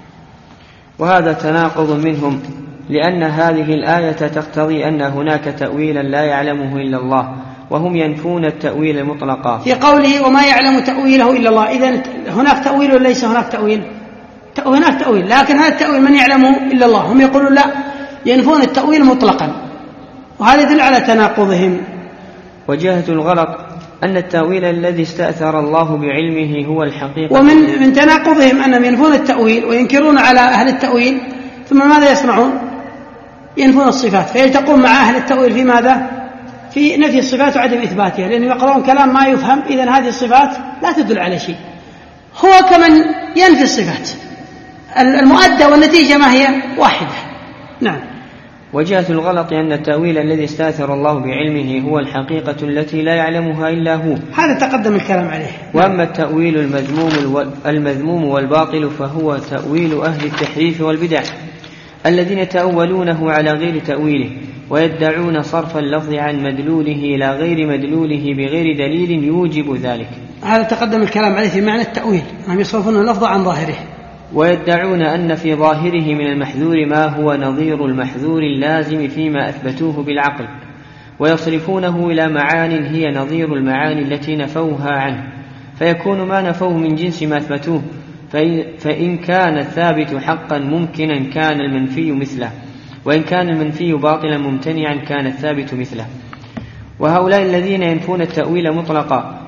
وهذا تناقض منهم، لأن هذه الآية تقتضي أن هناك تأويلا لا يعلمه إلا الله، وهم ينفون التأويل مطلقا. في قوله وما يعلم تأويله إلا الله، إذن هناك تأويل ولا ليس هناك تأويل؟ هناك تأويل، لكن هذا التأويل من يعلمه إلا الله، هم يقولون لا، ينفون التأويل مطلقا، وهذا يدل على تناقضهم. وجهة الغلط أن التأويل الذي استأثر الله بعلمه هو الحقيقة. ومن تناقضهم أنهم ينفون التأويل وينكرون على أهل التأويل، ثم ماذا يصنعون؟ ينفون الصفات، فيلتقون مع أهل التأويل في ماذا؟ في نفي الصفات وعدم إثباتها، لأنهم يقرؤون كلام ما يفهم، إذن هذه الصفات لا تدل على شيء. هو كمن ينفي الصفات، المؤدى والنتيجة ما هي؟ واحدة. نعم. وجهة الغلط أن التأويل الذي استأثر الله بعلمه هو الحقيقة التي لا يعلمها إلا هو، هذا تقدم الكلام عليه. وأما التأويل المذموم والباطل فهو تأويل أهل التحريف والبدع الذين يتأولونه على غير تأويله، ويدعون صرف اللفظ عن مدلوله إلى غير مدلوله بغير دليل يوجب ذلك. هذا تقدم الكلام عليه في معنى التأويل، هم يصرفون اللفظ عن ظاهره، ويدعون أن في ظاهره من المحذور ما هو نظير المحذور اللازم فيما أثبتوه بالعقل، ويصرفونه إلى معان هي نظير المعاني التي نفوها عنه، فيكون ما نفوه من جنس ما أثبتوه، فإن كان الثابت حقا ممكنا كان المنفي مثله، وإن كان المنفي باطلا ممتنعا كان الثابت مثله. وهؤلاء الذين ينفون التأويل مطلقا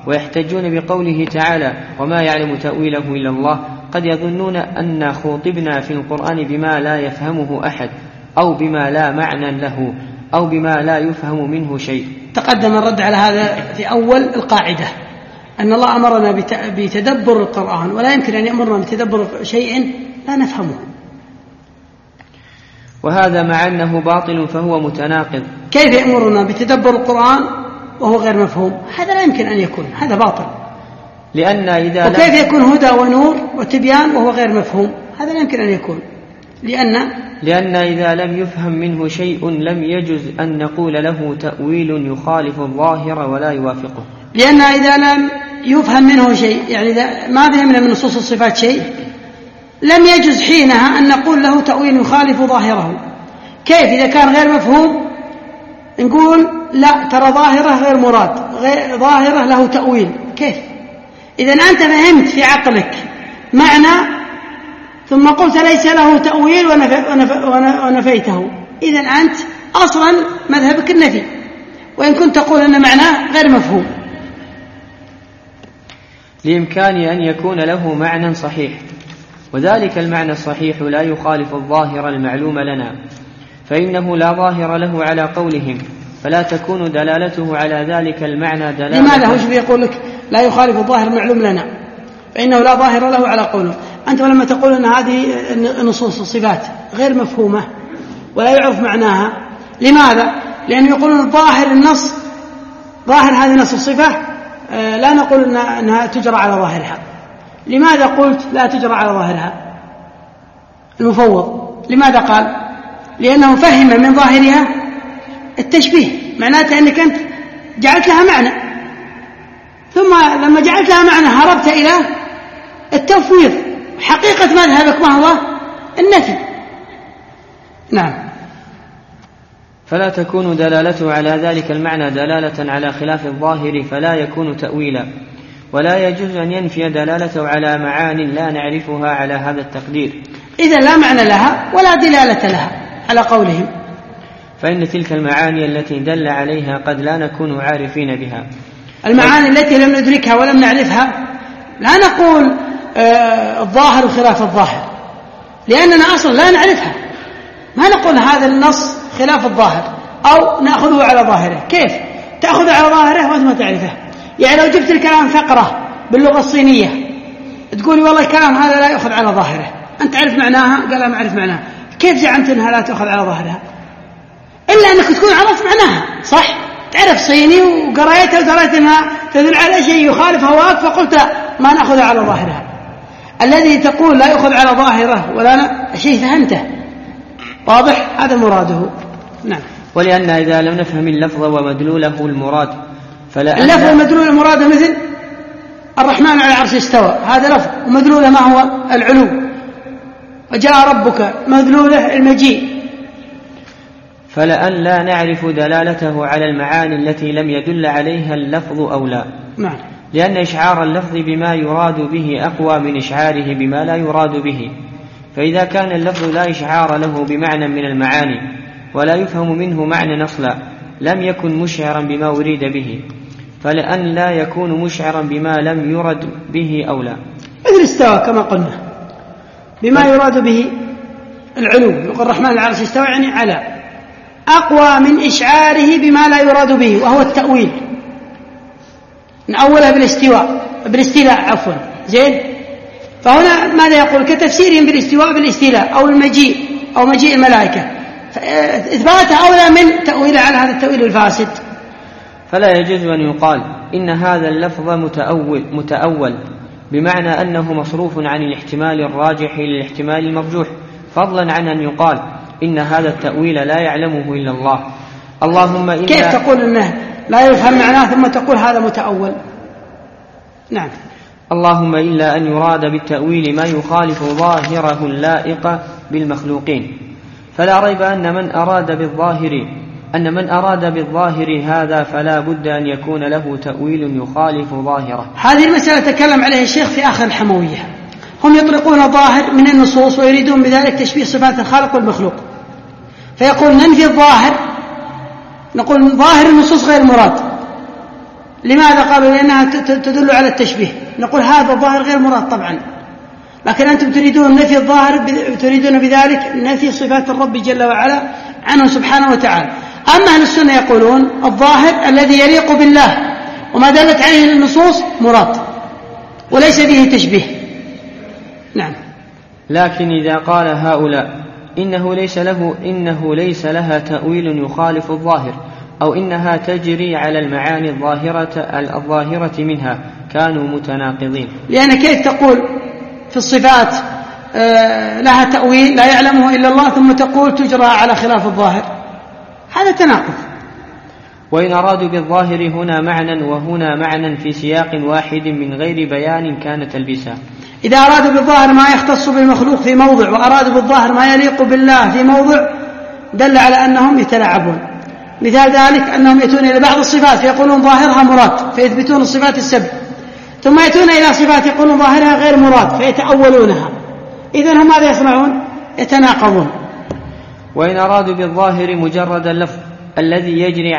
ويحتجون بقوله تعالى وما يعلم تأويله إلا الله قد يظنون أن خوطبنا في القرآن بما لا يفهمه أحد أو بما لا معنى له أو بما لا يفهم منه شيء. تقدم الرد على هذا في أول القاعدة أن الله أمرنا بتدبر القرآن، ولا يمكن أن يأمرنا بتدبر شيء لا نفهمه، وهذا مع أنه باطل فهو متناقض. كيف يأمرنا بتدبر القرآن وهو غير مفهوم؟ هذا لا يمكن أن يكون، هذا باطل. وكيف يكون هدى ونور وتبيان وهو غير مفهوم؟ هذا لا يمكن أن يكون، لأن إذا لم يفهم منه شيء لم يجز أن نقول له تأويل يخالف الظاهر ولا يوافقه. لأن إذا لم يفهم منه شيء، يعني إذا ما فهمنا من نصوص الصفات شيء، لم يجز حينها أن نقول له تأويل يخالف ظاهره. كيف إذا كان غير مفهوم نقول لا ترى ظاهره غير مراد، غير ظاهره له تأويل؟ كيف؟ إذا أنت فهمت في عقلك معنى ثم قلت ليس له تأويل ونفيته، إذا أنت أصلا مذهبك النفي، وإن كنت تقول أن معناه غير مفهوم. لإمكان أن يكون له معنى صحيح، وذلك المعنى الصحيح لا يخالف الظاهر المعلوم لنا، فإنه لا ظاهر له على قولهم، فلا تكون دلالته على ذلك المعنى دلالة. لماذا هو يقول لك لا يخالف الظاهر المعلوم لنا؟ فإنه لا ظاهر له على قوله. أنت لما تقول أن هذه نصوص الصفات غير مفهومة ولا يعرف معناها، لماذا؟ لأنه يقولون ظاهر النص، ظاهر هذه نص الصفة لا نقول أنها تجرى على ظاهرها. لماذا قلت لا تجرى على ظاهرها المفوض؟ لماذا قال؟ لأنه فهم من ظاهرها التشبيه، معناته أنك أنت جعلت لها معنى، ثم لما جعلت لها معنى هربت إلى التفويض. حقيقة مذهبك ما هو؟ النفي. نعم. فلا تكون دلالته على ذلك المعنى دلالة على خلاف الظاهر فلا يكون تأويلا، ولا يجوز أن ينفي دلالته على معان لا نعرفها على هذا التقدير. إذا لا معنى لها ولا دلالة لها على قولهم، فإن تلك المعاني التي دل عليها قد لا نكون عارفين بها. المعاني التي لم ندركها ولم نعرفها لا نقول الظاهر خلاف الظاهر، لأننا أصلا لا نعرفها، ما نقول هذا النص خلاف الظاهر أو نأخذه على ظاهره. كيف تأخذه على ظاهره وأنت ما تعرفه؟ يعني لو جبت الكلام فقرة باللغة الصينية تقولي والله الكلام هذا لا يأخذ على ظاهره، أنت تعرف معناها؟ قال ما أعرف معناها. كيف زعمت أنها لا تأخذ على ظاهرها؟ إلا أنك تكون عرفت معناها صح، تعرف صيني وقرأتها وتريت أنها تدل على شيء يخالف هواك فقلت ما نأخذها على ظاهرها. الذي تقول لا يأخذ على ظاهره ولا شيء فهمته واضح، هذا مراده. نعم. ولأن إذا لم نفهم اللفظ ومدلوله المراد اللفظ ومدلول المراد مثل الرحمن على العرش استوى، هذا لفظ، ومدلوله ما هو؟ العلو. وجاء ربك مدلوله المجيء. فلأن لا نعرف دلالته على المعاني التي لم يدل عليها اللفظ أو لا. نعم. لأن إشعار اللفظ بما يراد به أقوى من إشعاره بما لا يراد به، فإذا كان اللفظ لا إشعار له بمعنى من المعاني ولا يفهم منه معنى أصلا لم يكن مشعرا بما أريد به، فلأن لا يكون مشعرا بما لم يرد به أو لا. مثل استوى كما قلنا بما يراد به العلو، يقول الرحمن على العرش استوى يعني على، أقوى من إشعاره بما لا يراد به وهو التأويل. نأولها بالاستيلاء عفوا زين. فهنا ماذا يقول؟ كتفسيرهم بالاستواء بالاستيلاء أو المجيء أو مجيء الملائكة، إثباتها أولى من تأويل على هذا التأويل الفاسد. فلا يجوز أن يقال إن هذا اللفظ متأول بمعنى أنه مصروف عن الاحتمال الراجح للاحتمال المرجوح، فضلا عن أن يقال إن هذا التأويل لا يعلمه إلا الله. اللهم إلا كيف تقول إنه لا يفهم معناه ثم تقول هذا متأول؟ نعم. اللهم إلا أن يراد بالتأويل ما يخالف ظاهره اللائق بالمخلوقين، فلا ريب أن من أراد بالظاهر هذا فلا بد أن يكون له تأويل يخالف ظاهره. هذه المسألة تكلم عليها الشيخ في آخر الحموية. هم يطلقون ظاهر من النصوص ويريدون بذلك تشبيه صفات الخالق والمخلوق، فيقول ننفي الظاهر، نقول ظاهر النصوص غير مراد، لماذا؟ قالوا لأنها تدل على التشبيه. نقول هذا الظاهر غير مراد طبعا، لكن أنتم تريدون نفي الظاهر، تريدون بذلك نفي صفات الرب جل وعلا عنه سبحانه وتعالى. أما أهل السنة يقولون الظاهر الذي يليق بالله وما دلت عليه النصوص مراد وليس به تشبيه. نعم. لكن إذا قال هؤلاء إنه ليس لها تأويل يخالف الظاهر، أو إنها تجري على المعاني الظاهرة منها، كانوا متناقضين. لأن كيف تقول في الصفات لها تأويل لا يعلمه إلا الله، ثم تقول تجرى على خلاف الظاهر؟ هذا تناقض. وإن أرادوا بالظاهر هنا معنى وهنا معنى في سياق واحد من غير بيان كان تلبيسا. إذا أرادوا بالظاهر ما يختص بالمخلوق في موضع، وأرادوا بالظاهر ما يليق بالله في موضع، دل على أنهم يتلاعبون. مثال ذلك أنهم يأتون إلى بعض الصفات فيقولون ظاهرها مراد فيثبتون الصفات السبع، ثم يأتون إلى صفات يقولون ظاهرها غير مراد فيتأولونها. إذن هم ماذا يصنعون؟ يتناقضون. وإن أرادوا بالظاهر مجرد اللفظ الذي يجري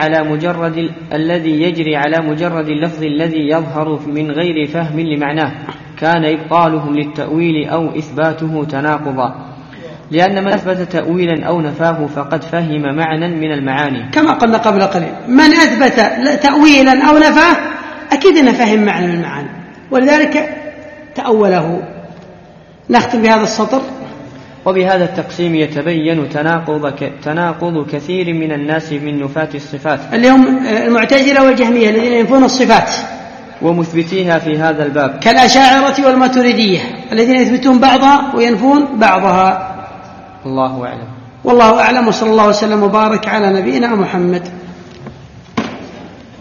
على مجرد اللفظ الذي يظهر من غير فهم لمعناه، كان إبطالهم للتأويل أو إثباته تناقضا، لأن من أثبت تأويلا أو نفاه فقد فهم معنى من المعاني، كما قلنا قبل قليل من أثبت تأويلا أو نفاه أكيد أنه فهم معنى من المعاني، ولذلك تأوله. نختم بهذا السطر. وبهذا التقسيم يتبين تناقض كثير من الناس من نفاة الصفات، اليوم المعتزلة والجهمية الذين ينفون الصفات ومثبتيها في هذا الباب، كالأشاعرة والماتريدية الذين يثبتون بعضها وينفون بعضها. الله أعلم. والله أعلم، وصلى الله وسلم وبارك على نبينا محمد.